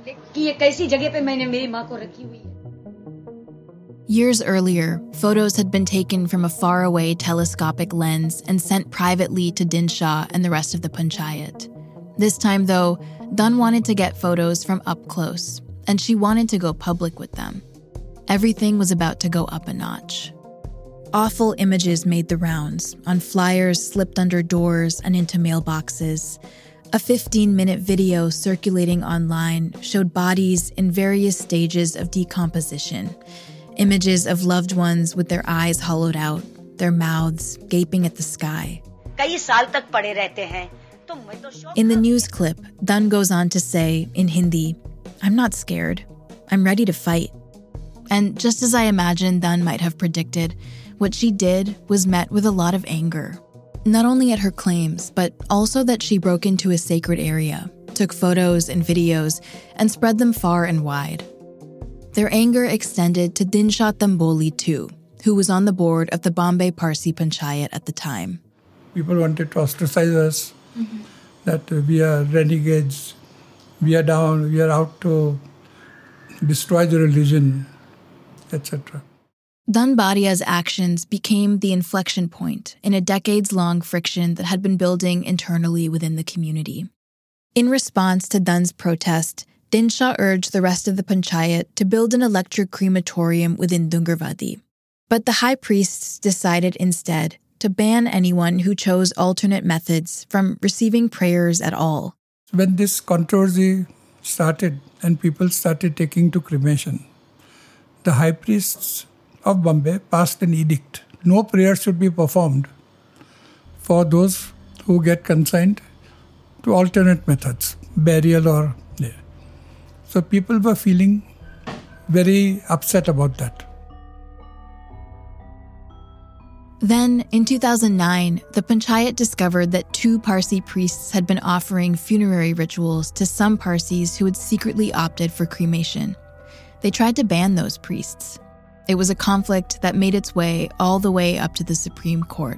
Years earlier, photos had been taken from a faraway telescopic lens and sent privately to Dinshaw and the rest of the panchayat. This time, though, Dan wanted to get photos from up close, and she wanted to go public with them. Everything was about to go up a notch. Awful images made the rounds, on flyers slipped under doors and into mailboxes. A fifteen-minute video circulating online showed bodies in various stages of decomposition. Images of loved ones with their eyes hollowed out, their mouths gaping at the sky. In the news clip, Dan goes on to say, in Hindi, "I'm not scared. I'm ready to fight." And just as I imagined Dan might have predicted, what she did was met with a lot of anger. Not only at her claims, but also that she broke into a sacred area, took photos and videos, and spread them far and wide. Their anger extended to Dinshaw Tamboli too, who was on the board of the Bombay Parsi Panchayat at the time. People wanted to ostracize us, mm-hmm. that we are renegades, we are down, we are out to destroy the religion, et cetera. Dan Bhatia's actions became the inflection point in a decades-long friction that had been building internally within the community. In response to Dan's protest, Dinshaw urged the rest of the panchayat to build an electric crematorium within Dungarvadi. But the high priests decided instead to ban anyone who chose alternate methods from receiving prayers at all. When this controversy started and people started taking to cremation, the high priests of Bombay passed an edict. No prayer should be performed for those who get consigned to alternate methods, burial or... Yeah. So people were feeling very upset about that. Then, in two thousand nine, the panchayat discovered that two Parsi priests had been offering funerary rituals to some Parsis who had secretly opted for cremation. They tried to ban those priests. It was a conflict that made its way all the way up to the Supreme Court.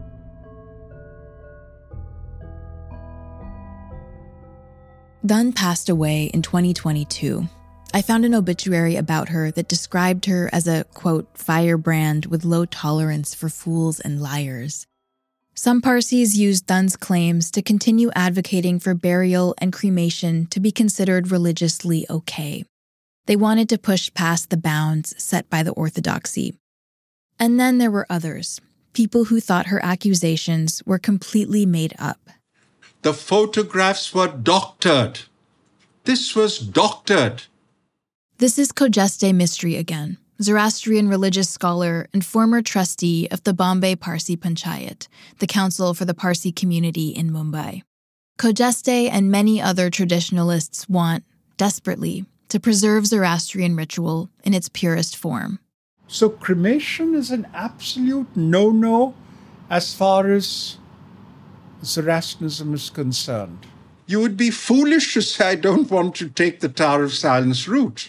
Dan passed away in twenty twenty-two. I found an obituary about her that described her as a, quote, firebrand with low tolerance for fools and liars. Some Parsis used Dan's claims to continue advocating for burial and cremation to be considered religiously okay. They wanted to push past the bounds set by the orthodoxy. And then there were others, people who thought her accusations were completely made up. The photographs were doctored. This was doctored. This is Khojeste Mistry again, Zoroastrian religious scholar and former trustee of the Bombay Parsi Panchayat, the council for the Parsi community in Mumbai. Khojeste and many other traditionalists want, desperately, to preserve Zoroastrian ritual in its purest form. So cremation is an absolute no-no as far as Zoroastrianism is concerned. You would be foolish to say, I don't want to take the Tower of Silence route.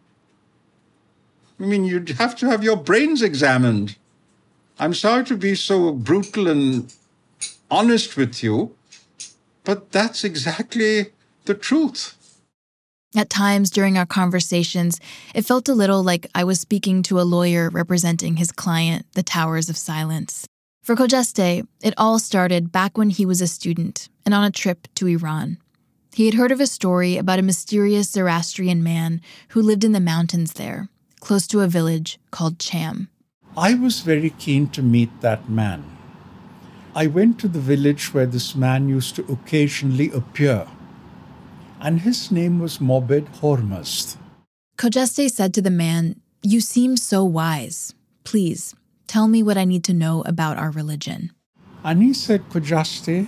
I mean, you'd have to have your brains examined. I'm sorry to be so brutal and honest with you, but that's exactly the truth. At times during our conversations, it felt a little like I was speaking to a lawyer representing his client, the Towers of Silence. For Khojeste, it all started back when he was a student and on a trip to Iran. He had heard of a story about a mysterious Zoroastrian man who lived in the mountains there, close to a village called Cham. I was very keen to meet that man. I went to the village where this man used to occasionally appear, and his name was Mobed Hormuzd. Khojeste said to the man, "You seem so wise. Please, tell me what I need to know about our religion." And he said, Khojeste,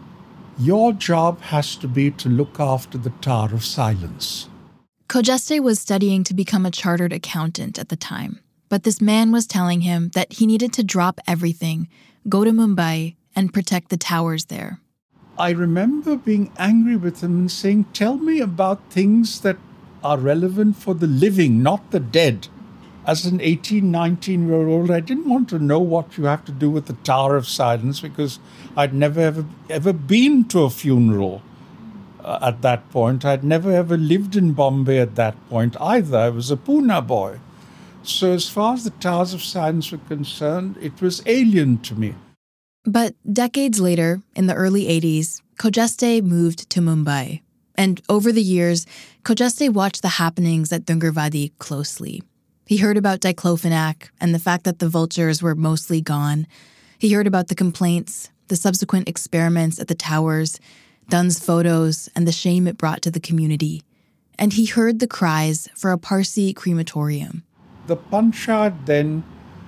your job has to be to look after the Tower of Silence. Khojeste was studying to become a chartered accountant at the time, but this man was telling him that he needed to drop everything, go to Mumbai, and protect the towers there. I remember being angry with him and saying, tell me about things that are relevant for the living, not the dead. As an eighteen, nineteen-year-old, I didn't want to know what you have to do with the Tower of Silence because I'd never ever, ever been to a funeral uh, at that point. I'd never ever lived in Bombay at that point either. I was a Pune boy. So as far as the Towers of Silence were concerned, it was alien to me. But decades later, in the early eighties, Khojeste moved to Mumbai. And over the years, Khojeste watched the happenings at Dungarvadi closely. He heard about diclofenac and the fact that the vultures were mostly gone. He heard about the complaints, the subsequent experiments at the towers, Dun's photos, and the shame it brought to the community. And he heard the cries for a Parsi crematorium. The Panchayat then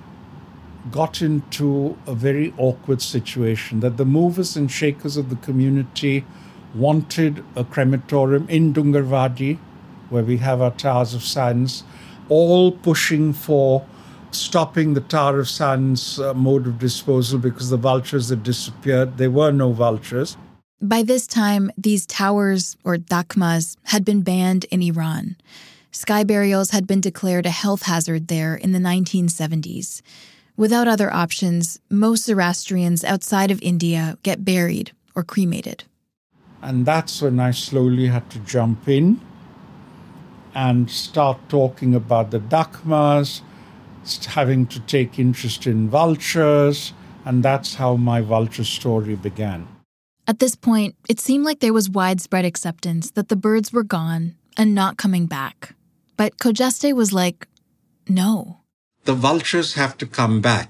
got into a very awkward situation that the movers and shakers of the community wanted a crematorium in Dungarvadi, where we have our Towers of Silence, all pushing for stopping the Tower of Silence uh, mode of disposal because the vultures had disappeared. There were no vultures. By this time, these towers, or dakmas, had been banned in Iran. Sky burials had been declared a health hazard there in the nineteen seventies. Without other options, most Zoroastrians outside of India get buried or cremated. And that's when I slowly had to jump in and start talking about the dakmas, having to take interest in vultures, and that's how my vulture story began. At this point, it seemed like there was widespread acceptance that the birds were gone and not coming back. But Khojeste was like, no. The vultures have to come back.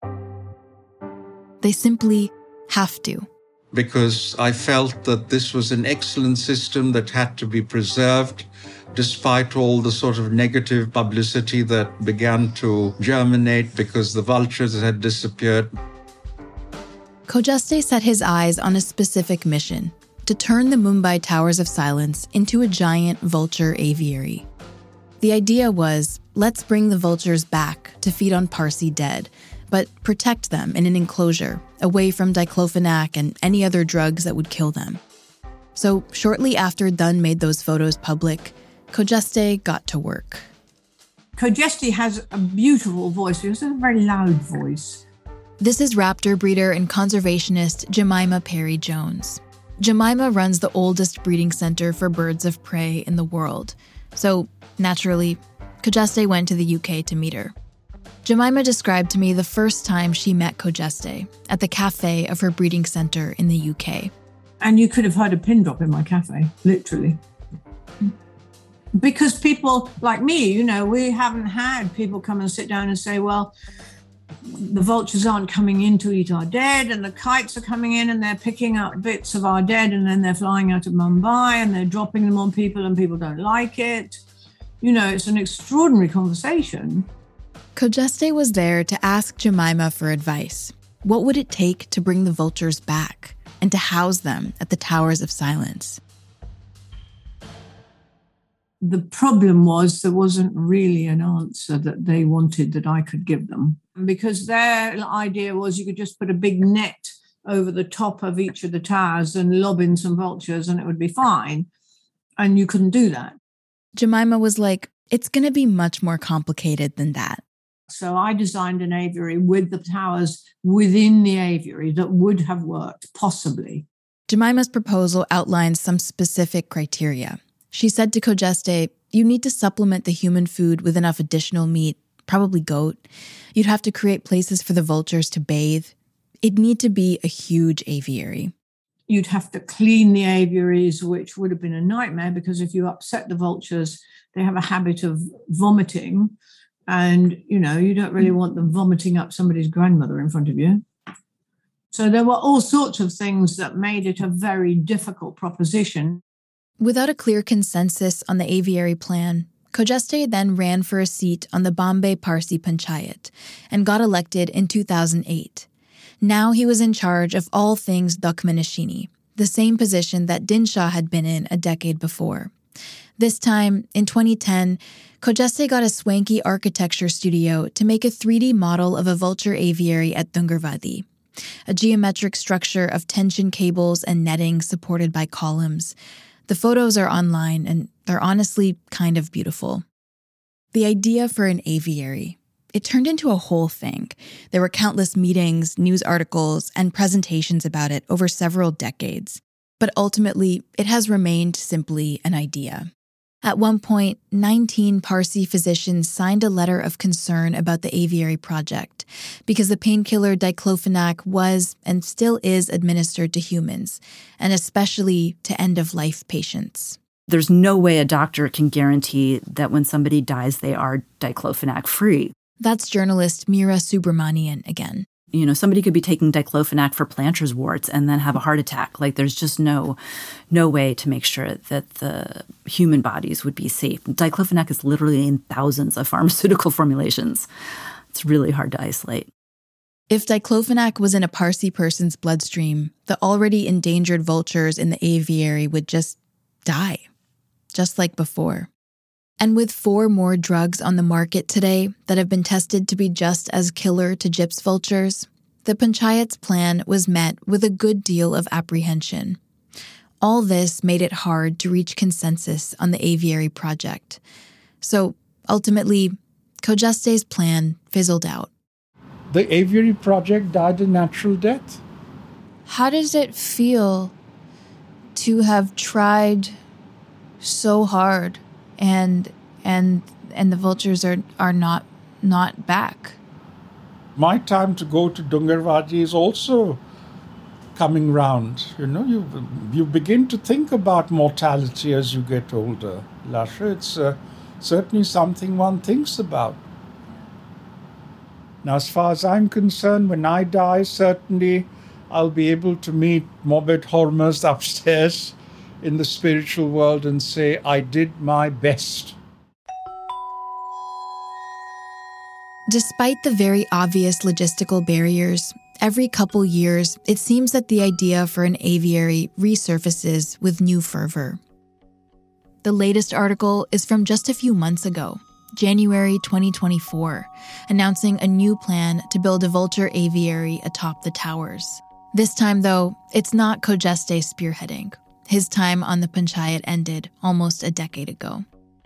They simply have to. Because I felt that this was an excellent system that had to be preserved, despite all the sort of negative publicity that began to germinate because the vultures had disappeared. Khojeste set his eyes on a specific mission, to turn the Mumbai Towers of Silence into a giant vulture aviary. The idea was, let's bring the vultures back to feed on Parsi dead, but protect them in an enclosure, away from diclofenac and any other drugs that would kill them. So shortly after Dunn made those photos public, Khojeste got to work. Khojeste has a beautiful voice. He has a very loud voice. This is raptor breeder and conservationist Jemima Perry Jones. Jemima runs the oldest breeding center for birds of prey in the world. So, naturally, Khojeste went to the U K to meet her. Jemima described to me the first time she met Khojeste at the cafe of her breeding center in the U K. And you could have heard a pin drop in my cafe, literally. Because people like me, you know, we haven't had people come and sit down and say, well, the vultures aren't coming in to eat our dead, and the kites are coming in and they're picking up bits of our dead, and then they're flying out of Mumbai and they're dropping them on people and people don't like it. You know, it's an extraordinary conversation. Khojeste was there to ask Jemima for advice. What would it take to bring the vultures back and to house them at the Towers of Silence? The problem was there wasn't really an answer that they wanted that I could give them, because their idea was you could just put a big net over the top of each of the towers and lob in some vultures and it would be fine. And you couldn't do that. Jemima was like, it's going to be much more complicated than that. So I designed an aviary with the towers within the aviary that would have worked, possibly. Jemima's proposal outlines some specific criteria. She said to Khojeste, you need to supplement the human food with enough additional meat, probably goat. You'd have to create places for the vultures to bathe. It'd need to be a huge aviary. You'd have to clean the aviaries, which would have been a nightmare, because if you upset the vultures, they have a habit of vomiting. And, you know, you don't really want them vomiting up somebody's grandmother in front of you. So there were all sorts of things that made it a very difficult proposition. Without a clear consensus on the aviary plan, Khojeste then ran for a seat on the Bombay Parsi Panchayat and got elected in two thousand eight. Now he was in charge of all things Dakminashini, the same position that Dinshaw had been in a decade before. This time, in twenty ten, Khojeste got a swanky architecture studio to make a three D model of a vulture aviary at Dungarvadi, a geometric structure of tension cables and netting supported by columns. The photos are online, and they're honestly kind of beautiful. The idea for an aviary, it turned into a whole thing. There were countless meetings, news articles, and presentations about it over several decades. But ultimately, it has remained simply an idea. At one point, nineteen Parsi physicians signed a letter of concern about the aviary project because the painkiller diclofenac was and still is administered to humans, and especially to end-of-life patients. There's no way a doctor can guarantee that when somebody dies, they are diclofenac-free. That's journalist Meera Subramanian again. You know, somebody could be taking diclofenac for Plantar's warts and then have a heart attack. Like, there's just no no way to make sure that the human bodies would be safe. Diclofenac is literally in thousands of pharmaceutical formulations. It's really hard to isolate. If diclofenac was in a Parsi person's bloodstream, the already endangered vultures in the aviary would just die, just like before. And with four more drugs on the market today that have been tested to be just as killer to gyps vultures, the Panchayat's plan was met with a good deal of apprehension. All this made it hard to reach consensus on the aviary project. So, ultimately, Khojeste's plan fizzled out. The aviary project died a natural death. How does it feel to have tried so hard and and and the vultures are, are not not back. My time to go to Dungarvadi is also coming round. You know, you you begin to think about mortality as you get older, Lasha. It's uh, certainly something one thinks about. Now, as far as I'm concerned, when I die, certainly I'll be able to meet Morbid Hormuz upstairs in the spiritual world and say, I did my best. Despite the very obvious logistical barriers, every couple years, it seems that the idea for an aviary resurfaces with new fervor. The latest article is from just a few months ago, January twenty twenty-four, announcing a new plan to build a vulture aviary atop the towers. This time, though, it's not Khojeste spearheading. His time on the panchayat ended almost a decade ago.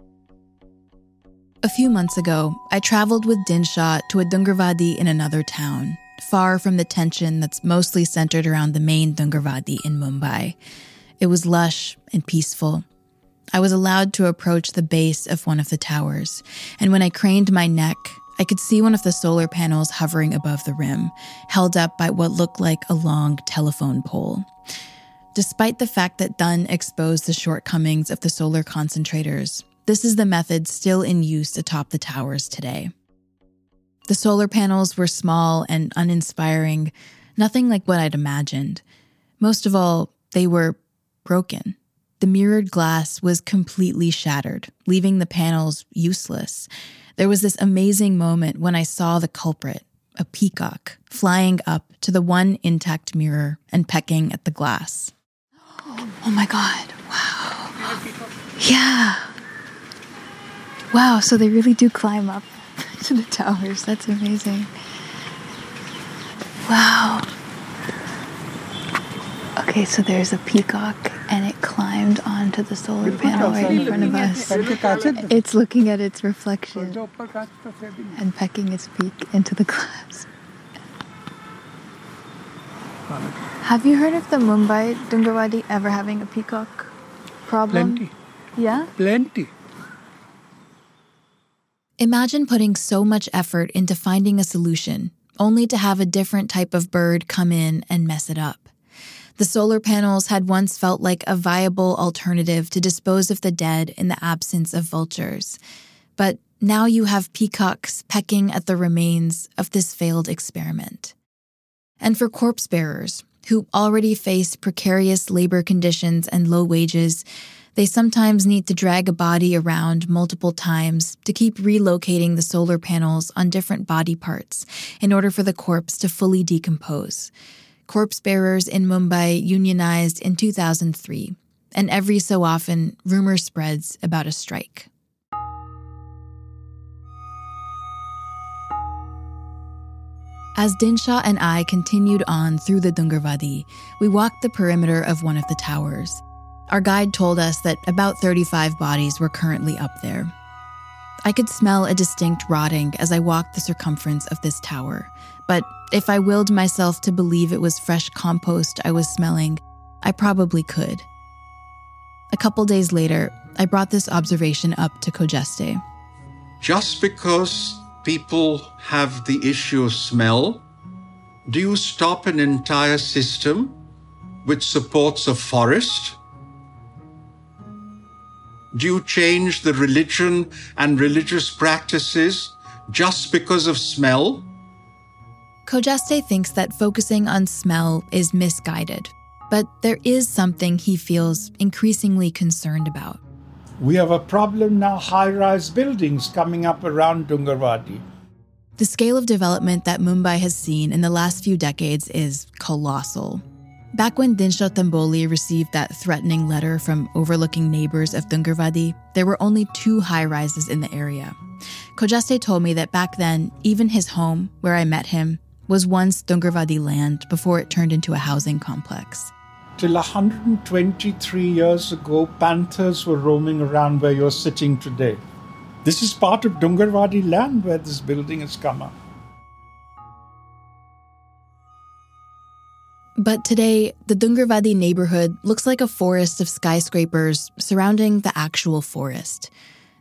A few months ago, I traveled with Dinshaw to a Dungarvadi in another town, far from the tension that's mostly centered around the main Dungarvadi in Mumbai. It was lush and peaceful. I was allowed to approach the base of one of the towers, and when I craned my neck, I could see one of the solar panels hovering above the rim, held up by what looked like a long telephone pole. Despite the fact that Dunn exposed the shortcomings of the solar concentrators, this is the method still in use atop the towers today. The solar panels were small and uninspiring, nothing like what I'd imagined. Most of all, they were broken. The mirrored glass was completely shattered, leaving the panels useless. There was this amazing moment when I saw the culprit, a peacock, flying up to the one intact mirror and pecking at the glass. Oh my God, wow. Yeah. Wow, so they really do climb up to the towers. That's amazing. Wow. Okay, so there's a peacock and it climbed onto the solar panel right in front of us. It's looking at its reflection and pecking its beak into the glass. Have you heard of the Mumbai Dungarvadi ever having a peacock problem? Plenty. Yeah? Plenty. Imagine putting so much effort into finding a solution, only to have a different type of bird come in and mess it up. The solar panels had once felt like a viable alternative to dispose of the dead in the absence of vultures. But now you have peacocks pecking at the remains of this failed experiment. And for corpse bearers, who already face precarious labor conditions and low wages, they sometimes need to drag a body around multiple times to keep relocating the solar panels on different body parts in order for the corpse to fully decompose. Corpse bearers in Mumbai unionized in two thousand three, and every so often, rumor spreads about a strike. As Dinshaw and I continued on through the Dungarvadi, we walked the perimeter of one of the towers. Our guide told us that about thirty-five bodies were currently up there. I could smell a distinct rotting as I walked the circumference of this tower, but if I willed myself to believe it was fresh compost I was smelling, I probably could. A couple days later, I brought this observation up to Khojeste. Just because people have the issue of smell, do you stop an entire system which supports a forest? Do you change the religion and religious practices just because of smell? Khojeste thinks that focusing on smell is misguided, but there is something he feels increasingly concerned about. We have a problem now, high-rise buildings coming up around Dungarvadi. The scale of development that Mumbai has seen in the last few decades is colossal. Back when Dinshaw Tamboli received that threatening letter from overlooking neighbors of Dungarvadi, there were only two high-rises in the area. Khojeste told me that back then, even his home, where I met him, was once Dungarvadi land before it turned into a housing complex. Till one hundred twenty-three years ago, panthers were roaming around where you're sitting today. This is part of Dungarvadi land where this building has come up. But today, the Dungarvadi neighborhood looks like a forest of skyscrapers surrounding the actual forest.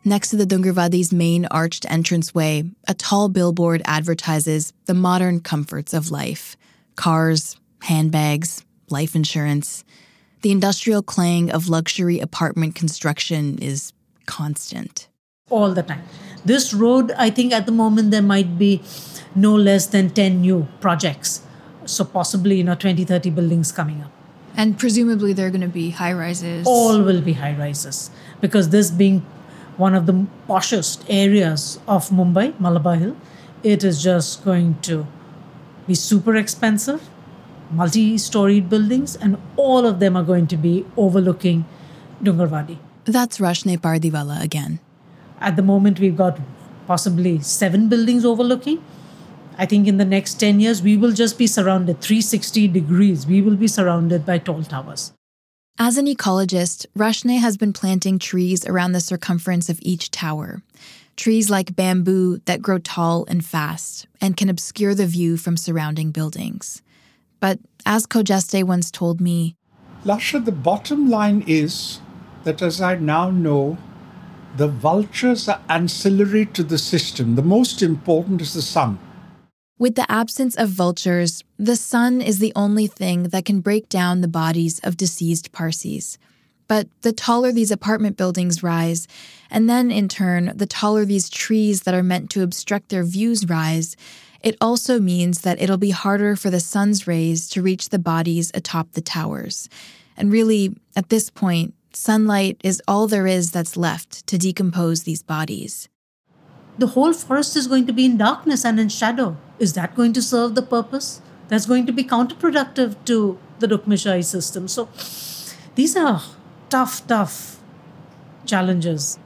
Next to the Dungarvadi's main arched entranceway, a tall billboard advertises the modern comforts of life. Cars, handbags, life insurance. The industrial clang of luxury apartment construction is constant. All the time. This road, I think at the moment there might be no less than ten new projects. So possibly, you know, twenty, thirty buildings coming up. And presumably they're going to be high-rises. All will be high-rises. Because this being one of the poshest areas of Mumbai, Malabar Hill, it is just going to be super expensive, multi-storied buildings, and all of them are going to be overlooking Dungarvadi. That's Rashne Pardiwala again. At the moment, we've got possibly seven buildings overlooking. I think in the next ten years, we will just be surrounded, three hundred sixty degrees, we will be surrounded by tall towers. As an ecologist, Rashne has been planting trees around the circumference of each tower. Trees like bamboo that grow tall and fast and can obscure the view from surrounding buildings. But as Khojeste once told me, Lasha, the bottom line is that, as I now know, the vultures are ancillary to the system. The most important is the sun. With the absence of vultures, the sun is the only thing that can break down the bodies of deceased Parsis. But the taller these apartment buildings rise, and then in turn, the taller these trees that are meant to obstruct their views rise, it also means that it'll be harder for the sun's rays to reach the bodies atop the towers. And really, at this point, sunlight is all there is that's left to decompose these bodies. The whole forest is going to be in darkness and in shadow. Is that going to serve the purpose? That's going to be counterproductive to the Dukmishai system. So these are tough, tough challenges.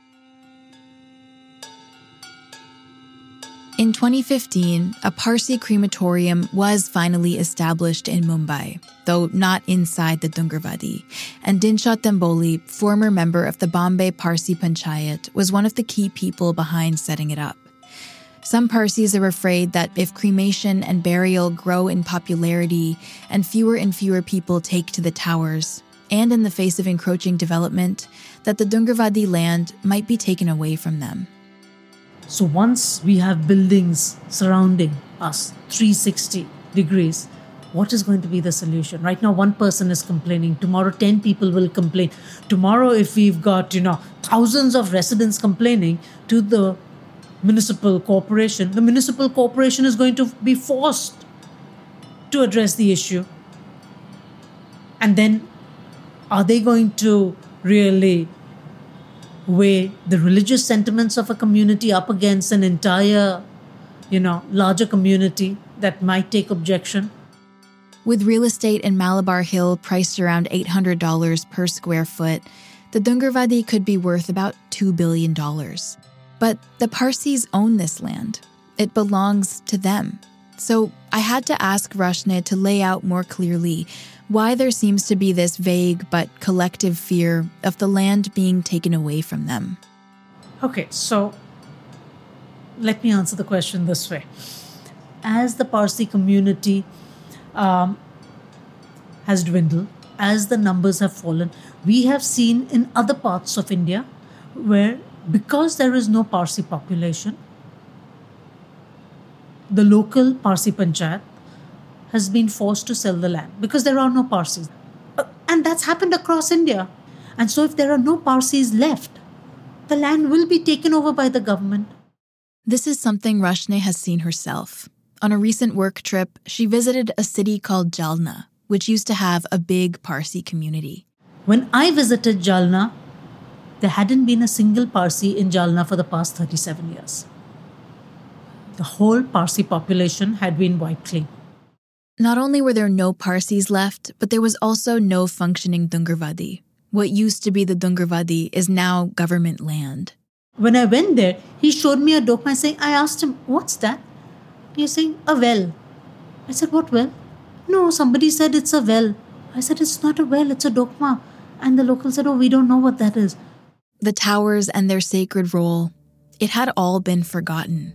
In twenty fifteen, a Parsi crematorium was finally established in Mumbai, though not inside the Dungarvadi. And Dinshot Demboli, former member of the Bombay Parsi Panchayat, was one of the key people behind setting it up. Some Parsis are afraid that if cremation and burial grow in popularity and fewer and fewer people take to the towers, and in the face of encroaching development, that the Dungarvadi land might be taken away from them. So once we have buildings surrounding us, three hundred sixty degrees, what is going to be the solution? Right now, one person is complaining. Tomorrow, ten people will complain. Tomorrow, if we've got, you know, thousands of residents complaining to the municipal corporation, the municipal corporation is going to be forced to address the issue. And then, are they going to really weigh the religious sentiments of a community up against an entire, you know, larger community that might take objection? With real estate in Malabar Hill priced around eight hundred dollars per square foot, the Dungarvadi could be worth about two billion dollars. But the Parsis own this land. It belongs to them. So I had to ask Rashne to lay out more clearly why there seems to be this vague but collective fear of the land being taken away from them. Okay, so let me answer the question this way. As the Parsi community um, has dwindled, as the numbers have fallen, we have seen in other parts of India where, because there is no Parsi population, the local Parsi Panchayat has been forced to sell the land because there are no Parsis. And that's happened across India. And so if there are no Parsis left, the land will be taken over by the government. This is something Rashne has seen herself. On a recent work trip, she visited a city called Jalna, which used to have a big Parsi community. When I visited Jalna, there hadn't been a single Parsi in Jalna for the past thirty-seven years. The whole Parsi population had been wiped clean. Not only were there no Parsis left, but there was also no functioning Dungarvadi. What used to be the Dungarvadi is now government land. When I went there, he showed me a dokma saying, I asked him, what's that? He's saying, a well. I said, what well? No, somebody said it's a well. I said, it's not a well, it's a dokma. And the local said, oh, we don't know what that is. The towers and their sacred role, it had all been forgotten.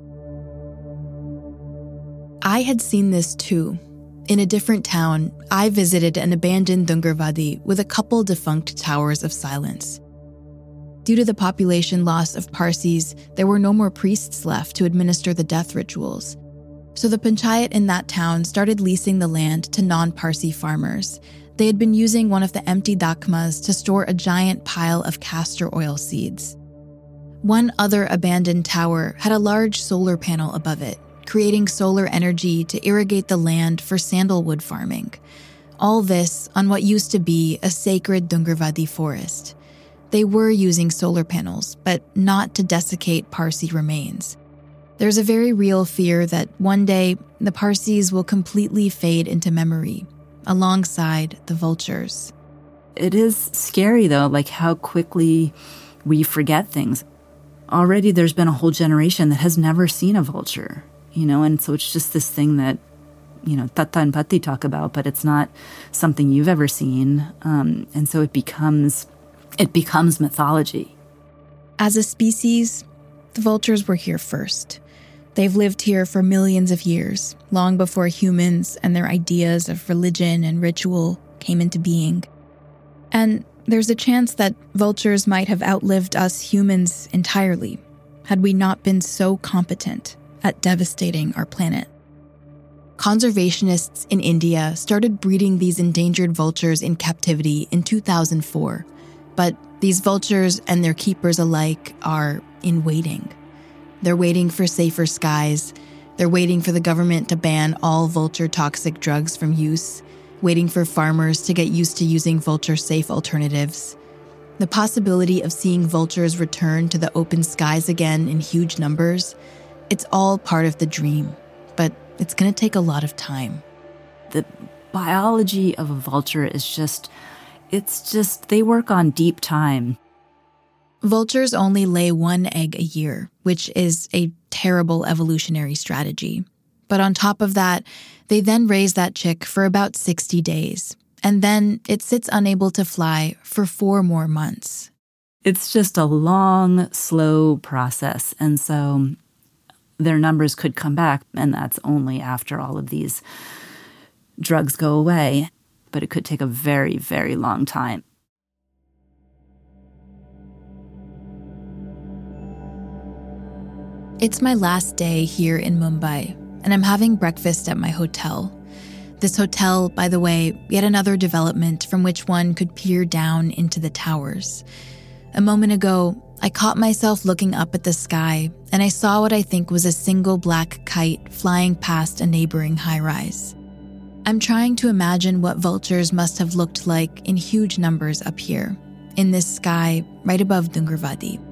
I had seen this too. In a different town, I visited an abandoned Dungarvadi with a couple defunct towers of silence. Due to the population loss of Parsis, there were no more priests left to administer the death rituals. So the panchayat in that town started leasing the land to non-Parsi farmers. They had been using one of the empty dakmas to store a giant pile of castor oil seeds. One other abandoned tower had a large solar panel above it, creating solar energy to irrigate the land for sandalwood farming. All this on what used to be a sacred Dungarvadi forest. They were using solar panels, but not to desiccate Parsi remains. There's a very real fear that one day the Parsis will completely fade into memory, alongside the vultures. It is scary, though, like how quickly we forget things. Already there's been a whole generation that has never seen a vulture, you know, and so it's just this thing that, you know, Tata and Patti talk about, but it's not something you've ever seen. Um, and so it becomes, it becomes mythology. As a species, the vultures were here first. They've lived here for millions of years, long before humans and their ideas of religion and ritual came into being. And there's a chance that vultures might have outlived us humans entirely, had we not been so competent at devastating our planet. Conservationists in India started breeding these endangered vultures in captivity in two thousand four, but these vultures and their keepers alike are in waiting. They're waiting for safer skies. They're waiting for the government to ban all vulture-toxic drugs from use, waiting for farmers to get used to using vulture-safe alternatives. The possibility of seeing vultures return to the open skies again in huge numbers, it's all part of the dream, but it's going to take a lot of time. The biology of a vulture is just, it's just, they work on deep time. Vultures only lay one egg a year, which is a terrible evolutionary strategy. But on top of that, they then raise that chick for about sixty days, and then it sits unable to fly for four more months. It's just a long, slow process, and so their numbers could come back, and that's only after all of these drugs go away. But it could take a very, very long time. It's my last day here in Mumbai, and I'm having breakfast at my hotel. This hotel, by the way, yet another development from which one could peer down into the towers. A moment ago, I caught myself looking up at the sky, and I saw what I think was a single black kite flying past a neighboring high-rise. I'm trying to imagine what vultures must have looked like in huge numbers up here, in this sky right above Dungarvadi.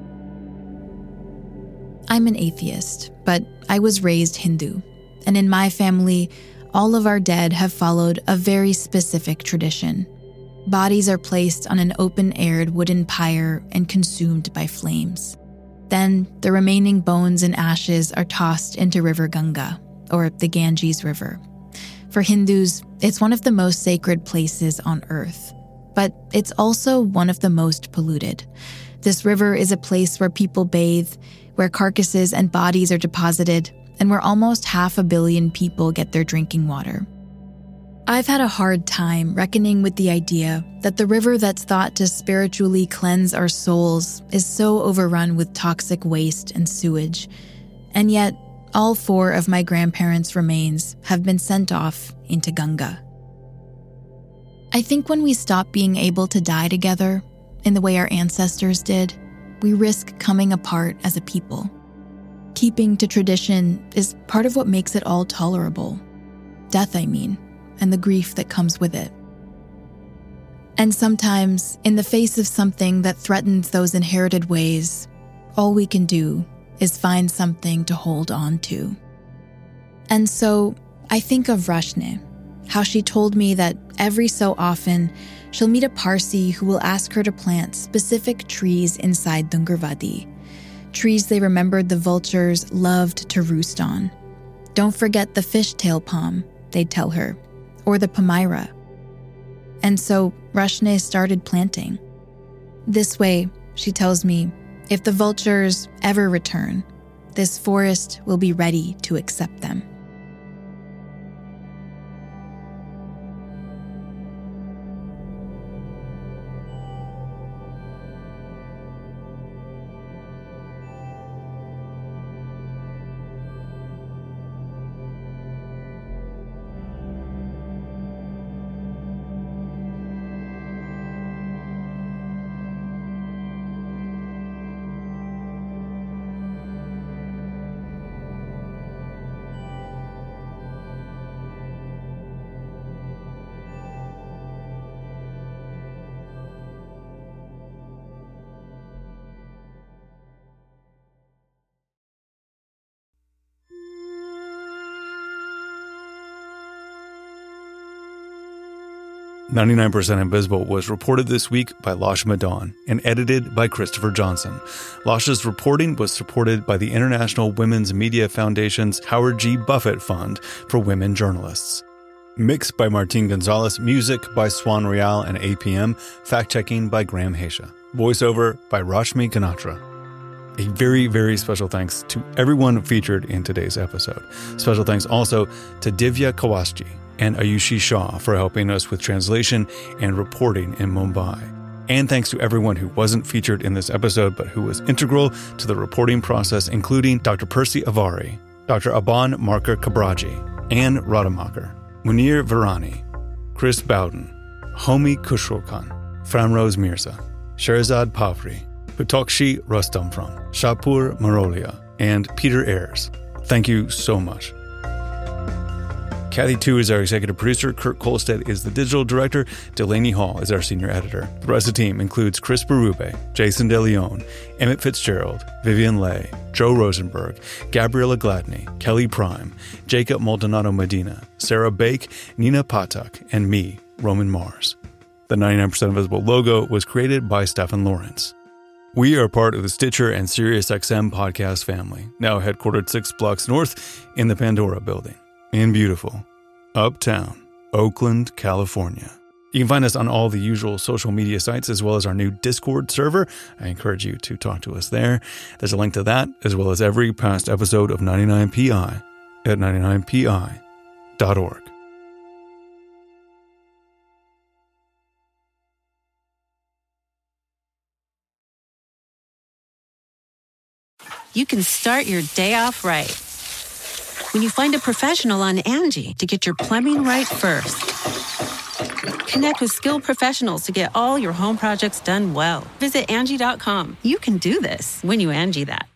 I'm an atheist, but I was raised Hindu, and in my family, all of our dead have followed a very specific tradition. Bodies are placed on an open-aired wooden pyre and consumed by flames. Then, the remaining bones and ashes are tossed into River Ganga, or the Ganges River. For Hindus, it's one of the most sacred places on earth, but it's also one of the most polluted. This river is a place where people bathe, where carcasses and bodies are deposited, and where almost half a billion people get their drinking water. I've had a hard time reckoning with the idea that the river that's thought to spiritually cleanse our souls is so overrun with toxic waste and sewage, and yet all four of my grandparents' remains have been sent off into Ganga. I think when we stop being able to die together, in the way our ancestors did, we risk coming apart as a people. Keeping to tradition is part of what makes it all tolerable. Death, I mean, and the grief that comes with it. And sometimes, in the face of something that threatens those inherited ways, all we can do is find something to hold on to. And so, I think of Rashne, how she told me that every so often, she'll meet a Parsi who will ask her to plant specific trees inside Dungarvadi, trees they remembered the vultures loved to roost on. Don't forget the fishtail palm, they'd tell her, or the palmyra. And so Rashne started planting. This way, she tells me, if the vultures ever return, this forest will be ready to accept them. ninety-nine percent Invisible was reported this week by Lasha Madon and edited by Christopher Johnson. Lasha's reporting was supported by the International Women's Media Foundation's Howard G. Buffett Fund for Women Journalists. Mixed by Martin Gonzalez, music by Swan Real and A P M, fact-checking by Graham Haisha. Voiceover by Rashmi Ganatra. A very, very special thanks to everyone featured in today's episode. Special thanks also to Divya Kawasji and Ayushi Shah for helping us with translation and reporting in Mumbai. And thanks to everyone who wasn't featured in this episode but who was integral to the reporting process, including Doctor Percy Avari, Doctor Aban Marker Kabraji, Anne Rademacher, Munir Virani, Chris Bowden, Homi Kushrokhan, Framrose Mirza, Sherzad Pavri, Putokshi Rustamfram, Shapur Marolia, and Peter Ayers. Thank you so much. Kathy Tu is our executive producer. Kurt Kolstead is the digital director. Delaney Hall is our senior editor. The rest of the team includes Chris Berube, Jason DeLeon, Emmett Fitzgerald, Vivian Leigh, Joe Rosenberg, Gabriella Gladney, Kelly Prime, Jacob Maldonado Medina, Sarah Bake, Nina Patak, and me, Roman Mars. The ninety-nine percent Invisible logo was created by Stefan Lawrence. We are part of the Stitcher and SiriusXM podcast family, now headquartered six blocks north in the Pandora building in beautiful Uptown, Oakland, California. You can find us on all the usual social media sites as well as our new Discord server. I encourage you to talk to us there. There's a link to that as well as every past episode of ninety-nine P I at ninety-nine P I dot org. You can start your day off right when you find a professional on Angie to get your plumbing right first. Connect with skilled professionals to get all your home projects done well. Visit Angie dot com. You can do this when you Angie that.